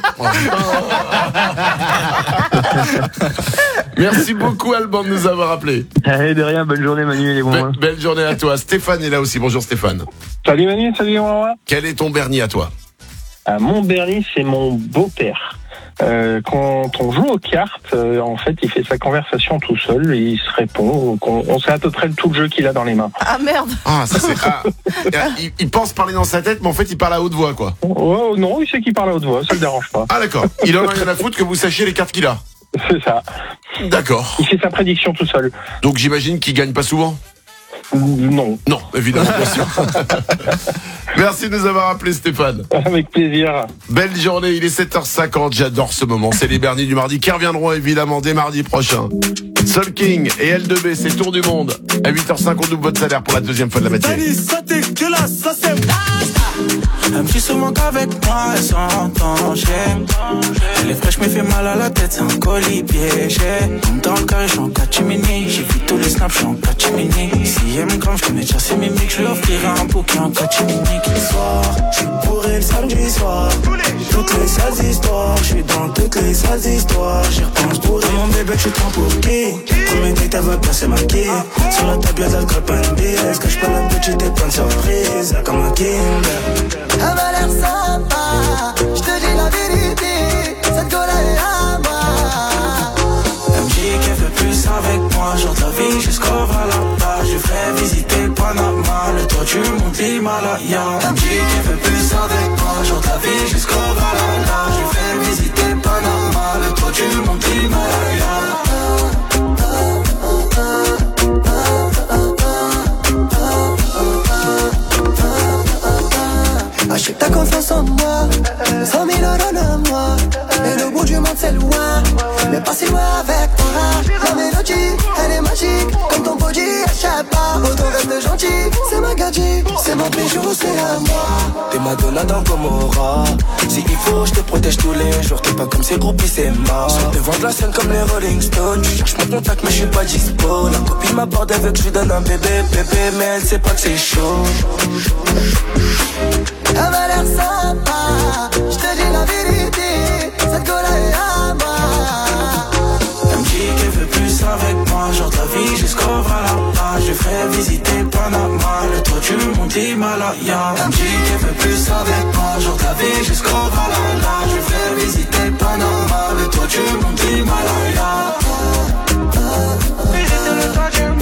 Speaker 6: Merci beaucoup, Alban, de nous avoir appelé.
Speaker 17: Allez, de rien, bonne journée, Manu et les bons.
Speaker 6: Be- belle journée à toi. Stéphane est là aussi. Bonjour, Stéphane.
Speaker 17: Salut, Manu, salut, Wawa.
Speaker 6: Quel est ton Bernie à toi?
Speaker 17: Euh, mon Bernie, c'est mon beau-père. Euh, quand on joue aux cartes, euh, en fait, il fait sa conversation tout seul et il se répond. On, on sait à peu près tout le jeu qu'il a dans les mains.
Speaker 9: Ah merde.
Speaker 6: Ah, ça c'est. Ah, il, il pense parler dans sa tête, mais en fait, il parle à haute voix, quoi.
Speaker 17: Oh, non, il sait qu'il parle à haute voix, ça le dérange pas.
Speaker 6: Ah, d'accord. Il en a rien à foutre que vous sachiez les cartes qu'il a.
Speaker 17: C'est ça.
Speaker 6: D'accord.
Speaker 17: Il fait sa prédiction tout seul.
Speaker 6: Donc j'imagine qu'il gagne pas souvent?
Speaker 17: Non.
Speaker 6: Non, évidemment, bien sûr. Merci de nous avoir appelé, Stéphane.
Speaker 17: Avec plaisir.
Speaker 6: Belle journée, il est sept heures cinquante, j'adore ce moment. C'est les Bernies du mardi qui reviendront évidemment dès mardi prochain. Soul King et L deux B, c'est Tour du Monde. À huit heures cinq, on double votre salaire pour la deuxième fois de la matinée.
Speaker 13: Ça dégueulasse, ça c'est elle me dit souvent qu'avec moi elle s'entend. Elle est fraîche mais fait mal à la tête, c'est un colis piégé. Dans le carré, j'suis en catimini. J'ai vu tous les snaps, j'suis en catimini. Si elle me crame, j'connais déjà ses mimiques. J'lui offrirai un bouquet en catimini. Ce soir, j'suis bourré le samedi soir. Toutes les sales histoires, j'suis dans toutes les sales histoires. J'y repense pour mon bébé, j'suis trop pour qui. Premier date, elle veut passer ma quille. Sur la table, y'a d'alcool, pas une bise. Cache pas la petite et plein de surprises. Comme un Kinder.
Speaker 2: Elle m'a l'air sympa, je te dis la vérité, cette gueule est à moi.
Speaker 13: Elle me dit qu'elle veut plus avec moi, genre de la vie jusqu'au Valhalla. Je ferai visiter Panama, le toit du mont Himalaya. Elle me dit qu'elle veut plus avec moi, genre de la vie jusqu'au Valhalla. Je ferai visiter Panama, le toit du mont Himalaya.
Speaker 2: Achète ta confiance en moi, cent mille euros le mois. Et le bout du monde c'est loin, mais pas si loin avec toi. La mélodie, elle est magique, comme ton body, échappe pas. Autant reste gentil, c'est ma gadget, c'est mon bijou, c'est à moi.
Speaker 13: T'es Madonna dans Gomorrah. Si il faut, je te protège tous les jours. T'es pas comme ces groupies, c'est mort. Sur le devant de la scène comme les Rolling Stones. Tu cherches mon contact, mais je suis pas dispo. La copine m'aborde avec que je lui donne un bébé, bébé, mais elle sait pas que c'est chaud.
Speaker 2: Elle m'a l'air sympa, je te dis la vérité, cette gueule est à moi.
Speaker 13: Elle me dit qu'elle veut plus avec moi, genre de la vie jusqu'au Valhalla. Je ferai visiter Panama, le toit du mont Himalaya. Elle me dit qu'elle veut plus avec moi, genre de la vie jusqu'au Valhalla. Je ferai visiter Panama, le toit du mont Himalaya. Visiter le toit du monde.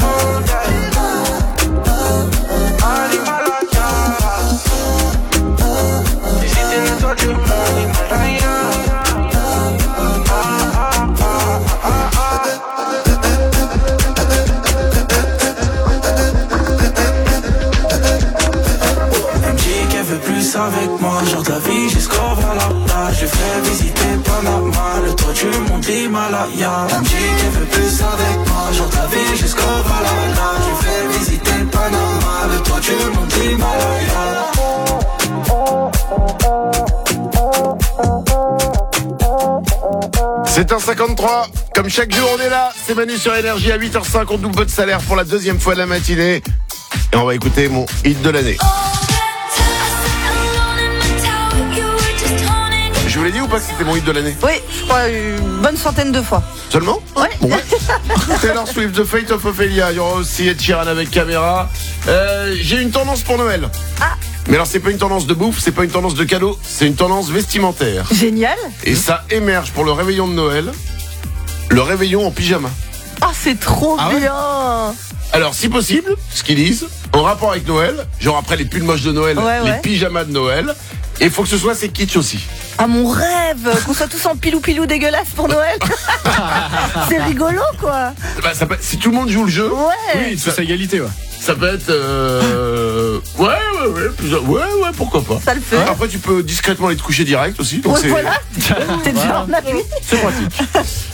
Speaker 13: Avec moi, genre de la vie jusqu'au Valhalla. Je ferai visiter Panama, le toit du mont Himalaya. Elle me dit qu'elle veut plus avec moi, genre de la vie jusqu'au Valhalla. Je ferai visiter Panama, le toit du mont Himalaya.
Speaker 6: sept heures cinquante-trois, comme chaque jour on est là, c'est Manu sur Énergie à huit heures cinq, on double votre salaire pour la deuxième fois de la matinée. Et on va écouter mon hit de l'année. Je vous l'ai dit ou pas que c'était mon hit de l'année?
Speaker 9: Oui, je crois une bonne centaine de fois.
Speaker 6: Seulement?
Speaker 9: Ouais.
Speaker 6: Bon, ouais. Taylor Swift, The Fate of Ophelia. Il y aura aussi Ed Sheeran avec Caméra. Euh, j'ai une tendance pour Noël.
Speaker 9: Ah.
Speaker 6: Mais alors c'est pas une tendance de bouffe, c'est pas une tendance de cadeau, c'est une tendance vestimentaire.
Speaker 9: Génial.
Speaker 6: Et ça émerge pour le réveillon de Noël. Le réveillon en pyjama.
Speaker 9: Ah, c'est trop
Speaker 6: Ah ouais
Speaker 9: bien.
Speaker 6: Alors si possible, ce qu'ils disent, en rapport avec Noël, genre après les pulls moches de Noël,
Speaker 9: ouais,
Speaker 6: les
Speaker 9: ouais.
Speaker 6: pyjamas de Noël. Et il faut que ce soit assez kitsch aussi.
Speaker 9: Ah, mon rêve, qu'on soit tous en pilou-pilou dégueulasse pour Noël. C'est rigolo, quoi.
Speaker 6: Bah, ça peut, si tout le monde joue le jeu,
Speaker 9: ouais.
Speaker 1: Oui, c'est égalité, ouais.
Speaker 6: Ça peut être euh... ouais ouais ouais plusieurs... ouais ouais pourquoi pas.
Speaker 9: Ça le fait.
Speaker 6: Hein, après tu peux discrètement aller te coucher direct aussi. Donc
Speaker 9: ouais,
Speaker 6: c'est...
Speaker 9: voilà. T'es déjà en appui.
Speaker 6: C'est pratique.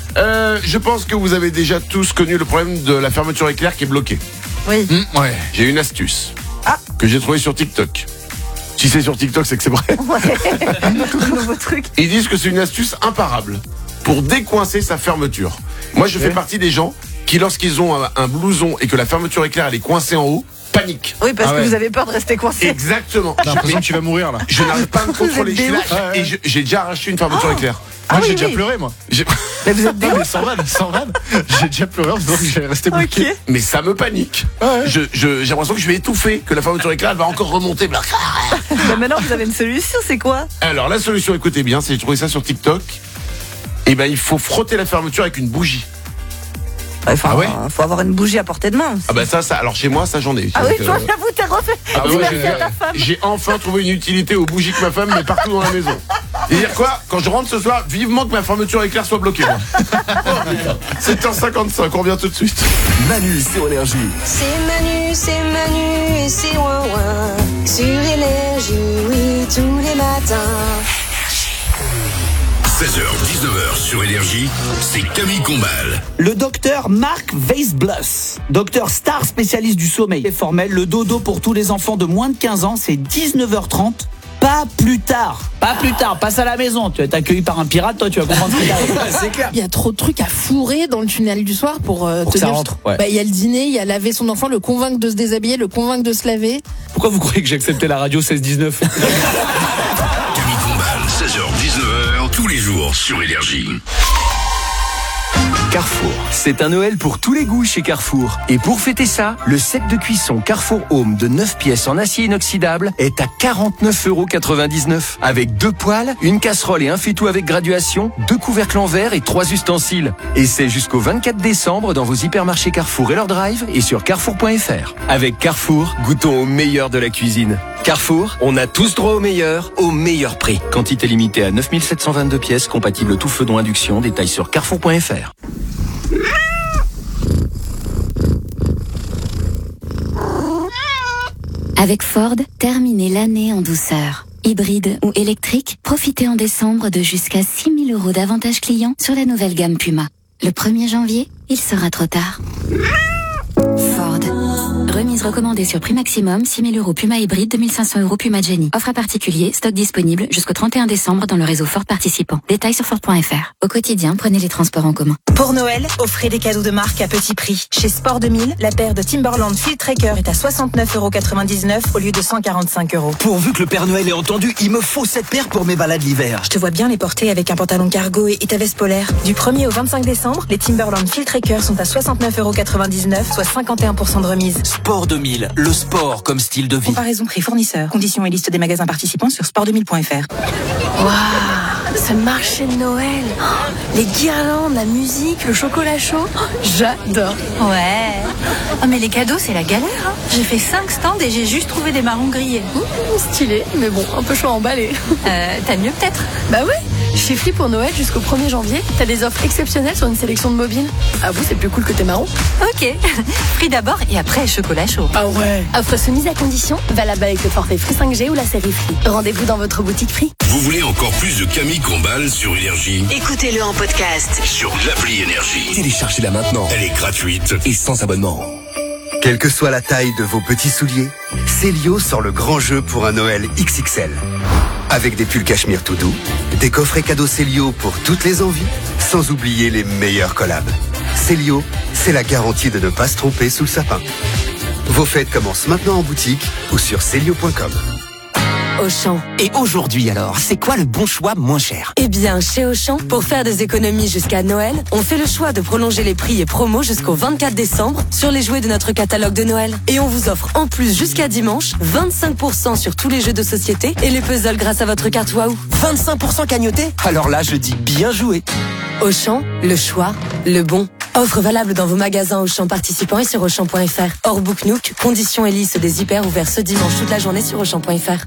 Speaker 6: Euh, je pense que vous avez déjà tous connu le problème de la fermeture éclair qui est bloquée.
Speaker 9: Oui.
Speaker 6: Mmh, ouais. J'ai une astuce ah. que j'ai trouvée sur TikTok. Si c'est sur TikTok, c'est que c'est vrai.
Speaker 9: Ouais. Nouveau truc.
Speaker 6: Ils disent que c'est une astuce imparable pour décoincer sa fermeture. Moi, je okay. fais partie des gens qui, lorsqu'ils ont un, un blouson et que la fermeture éclair elle est coincée en haut, panique.
Speaker 9: Oui, parce ah ouais. que vous avez peur de rester coincé.
Speaker 6: Exactement.
Speaker 1: J'ai l'impression que tu vas mourir là.
Speaker 6: Je n'arrive pas à me contrôler. Je lâche, ouais, ouais. Et je, j'ai déjà arraché une fermeture oh. éclair.
Speaker 1: Ah
Speaker 6: moi,
Speaker 1: oui,
Speaker 6: j'ai
Speaker 1: oui.
Speaker 6: déjà pleuré, moi. J'ai...
Speaker 9: Mais vous êtes des
Speaker 1: mais sans vanne, sans vanne. J'ai déjà pleuré en disant que j'allais rester bloqué.
Speaker 6: Okay. Mais ça me panique. Ouais. Je, je, j'ai l'impression que je vais étouffer, que la fermeture éclair elle va encore remonter.
Speaker 9: Bah maintenant, vous avez une solution, c'est quoi?
Speaker 6: Alors, la solution, écoutez bien, c'est j'ai trouvé ça sur TikTok. Et ben, il faut frotter la fermeture avec une bougie.
Speaker 9: Il faut, ah ouais faut avoir une bougie à portée de main aussi.
Speaker 6: Ah bah ça, ça, alors chez moi, ça j'en ai.
Speaker 9: Ah oui, euh... j'avoue, t'es refait.
Speaker 6: Ah bah ouais, j'ai, à ta femme. J'ai enfin trouvé une utilité aux bougies que ma femme met partout dans la maison. Et dire quoi? Quand je rentre ce soir, vivement que ma fermeture éclair soit bloquée. sept heures cinquante-cinq, on revient tout de suite.
Speaker 27: Manu sur Énergie.
Speaker 12: C'est Manu, c'est Manu et c'est ouin ouin. Sur Énergie, oui, tous les matins.
Speaker 7: seize heures dix-neuf heures sur Énergie, c'est Camille Combal.
Speaker 8: Le docteur Marc Weisbluss, docteur star spécialiste du sommeil et formel, le dodo pour tous les enfants de moins de quinze ans, c'est dix-neuf heures trente. Pas plus tard, pas plus tard, passe à la maison. Tu vas être accueilli par un pirate, toi, tu vas comprendre ce qu'il y a.
Speaker 19: C'est clair. Il y a trop de trucs à fourrer dans le tunnel du soir pour, euh,
Speaker 8: pour
Speaker 19: tenir.
Speaker 8: Que ça rentre. Ouais.
Speaker 19: Bah, il y a le dîner, il y a laver son enfant, le convaincre de se déshabiller, le convaincre de se laver.
Speaker 8: Pourquoi vous croyez que j'ai accepté la radio seize dix-neuf?
Speaker 7: Camille Combal, seize heures dix-neuf heures, tous les jours sur Énergie.
Speaker 20: Carrefour, c'est un Noël pour tous les goûts chez Carrefour. Et pour fêter ça, le set de cuisson Carrefour Home de neuf pièces en acier inoxydable est à quarante-neuf euros quatre-vingt-dix-neuf. Avec deux poêles, une casserole et un faitout avec graduation, deux couvercles en verre et trois ustensiles. Et c'est jusqu'au vingt-quatre décembre dans vos hypermarchés Carrefour et leur drive et sur carrefour point f r. Avec Carrefour, goûtons au meilleur de la cuisine. Carrefour, on a tous droit au meilleur, au meilleur prix. Quantité limitée à neuf mille sept cent vingt-deux pièces, compatible tout feu dont induction, détail sur carrefour point f r.
Speaker 11: Avec Ford, terminez l'année en douceur. Hybride ou électrique, profitez en décembre de jusqu'à six mille euros d'avantages clients sur la nouvelle gamme Puma. Le premier janvier, il sera trop tard. Ford. Remise recommandée sur prix maximum, six mille euros Puma hybride, deux mille cinq cents euros Puma Jenny. Offre à particulier, stock disponible jusqu'au trente et un décembre dans le réseau Ford participant. Détails sur Ford point f r. Au quotidien, prenez les transports en commun.
Speaker 21: Pour Noël, offrez des cadeaux de marque à petit prix. Chez Sport deux mille, la paire de Timberland Field Tracker est à soixante-neuf euros quatre-vingt-dix-neuf au lieu de cent quarante-cinq euros.
Speaker 8: Pourvu que le Père Noël ait entendu, il me faut cette paire pour mes balades l'hiver.
Speaker 21: Je te vois bien les porter avec un pantalon cargo et ta veste polaire. Du premier au vingt-cinq décembre, les Timberland Field Tracker sont à soixante-neuf euros quatre-vingt-dix-neuf, soit cinquante et un pour cent de remise.
Speaker 8: Sport deux mille, le sport comme style de vie.
Speaker 21: Comparaison prix fournisseur. Conditions et liste des magasins participants sur sport deux mille point f r.
Speaker 19: Waouh, ce marché de Noël, oh, les guirlandes, la musique, le chocolat chaud, oh, j'adore.
Speaker 22: Ouais. Oh mais les cadeaux c'est la galère. Hein. J'ai fait cinq stands et j'ai juste trouvé des marrons grillés.
Speaker 19: Mmh, stylé, mais bon, un peu chaud à emballer.
Speaker 22: Euh, t'as mieux peut-être?
Speaker 19: Bah ouais. Chez Free pour Noël jusqu'au premier janvier, t'as des offres exceptionnelles sur une sélection de mobiles. Ah vous, c'est plus cool que tes marrons.
Speaker 22: Ok. Free d'abord et après chocolat chaud.
Speaker 19: Ah ouais. Offre soumise à condition, valable avec le forfait Free cinq G ou la série Free. Rendez-vous dans votre boutique Free.
Speaker 7: Vous voulez encore plus de Camille Combal sur Énergie?
Speaker 18: Écoutez-le en podcast
Speaker 7: Sur l'appli Énergie.
Speaker 27: Téléchargez-la maintenant.
Speaker 7: Elle est gratuite
Speaker 27: et sans abonnement.
Speaker 23: Quelle que soit la taille de vos petits souliers, Célio sort le grand jeu pour un Noël X X L. Avec des pulls cachemire tout doux, des coffrets cadeaux Célio pour toutes les envies, sans oublier les meilleurs collabs. Célio, c'est la garantie de ne pas se tromper sous le sapin. Vos fêtes commencent maintenant en boutique ou sur célio point com.
Speaker 18: Auchan.
Speaker 8: Et aujourd'hui alors, c'est quoi le bon choix moins cher?
Speaker 18: Eh bien, chez Auchan, pour faire des économies jusqu'à Noël, on fait le choix de prolonger les prix et promos jusqu'au vingt-quatre décembre sur les jouets de notre catalogue de Noël. Et on vous offre en plus jusqu'à dimanche vingt-cinq pour cent sur tous les jeux de société et les puzzles grâce à votre carte Waouh.
Speaker 8: vingt-cinq pour cent cagnoté? Alors là, je dis bien joué.
Speaker 18: Auchan, le choix, le bon. Offre valable dans vos magasins Auchan participants et sur Auchan point f r. Hors Book Nook, conditions et liste des hyper ouverts ce dimanche toute la journée sur Auchan point f r.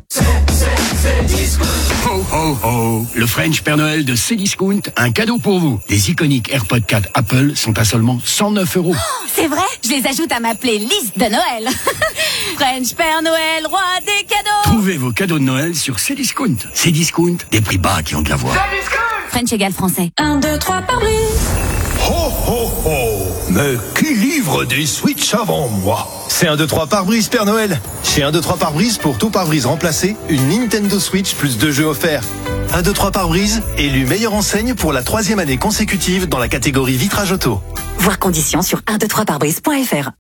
Speaker 10: Ho ho ho, le French Père Noël de Cdiscount, un cadeau pour vous. Les iconiques AirPods quatre Apple sont à seulement cent neuf euros.
Speaker 11: Oh, c'est vrai? Je les ajoute à ma playlist de Noël. French Père Noël, roi des cadeaux.
Speaker 10: Trouvez vos cadeaux de Noël sur Cdiscount. Cdiscount, des prix bas qui ont de la voix.
Speaker 11: French égale français.
Speaker 12: un, deux, trois par brise.
Speaker 3: Ho ho ho! Mais qui livre des Switch avant moi?
Speaker 4: C'est un deux trois pare-brise Père Noël. Chez un deux trois pare-brise, pour tout pare-brise remplacé, une Nintendo Switch plus deux jeux offerts. un deux trois pare-brise, élu meilleure enseigne pour la troisième année consécutive dans la catégorie vitrage auto.
Speaker 18: Voir conditions sur un deux trois pare brise point f r.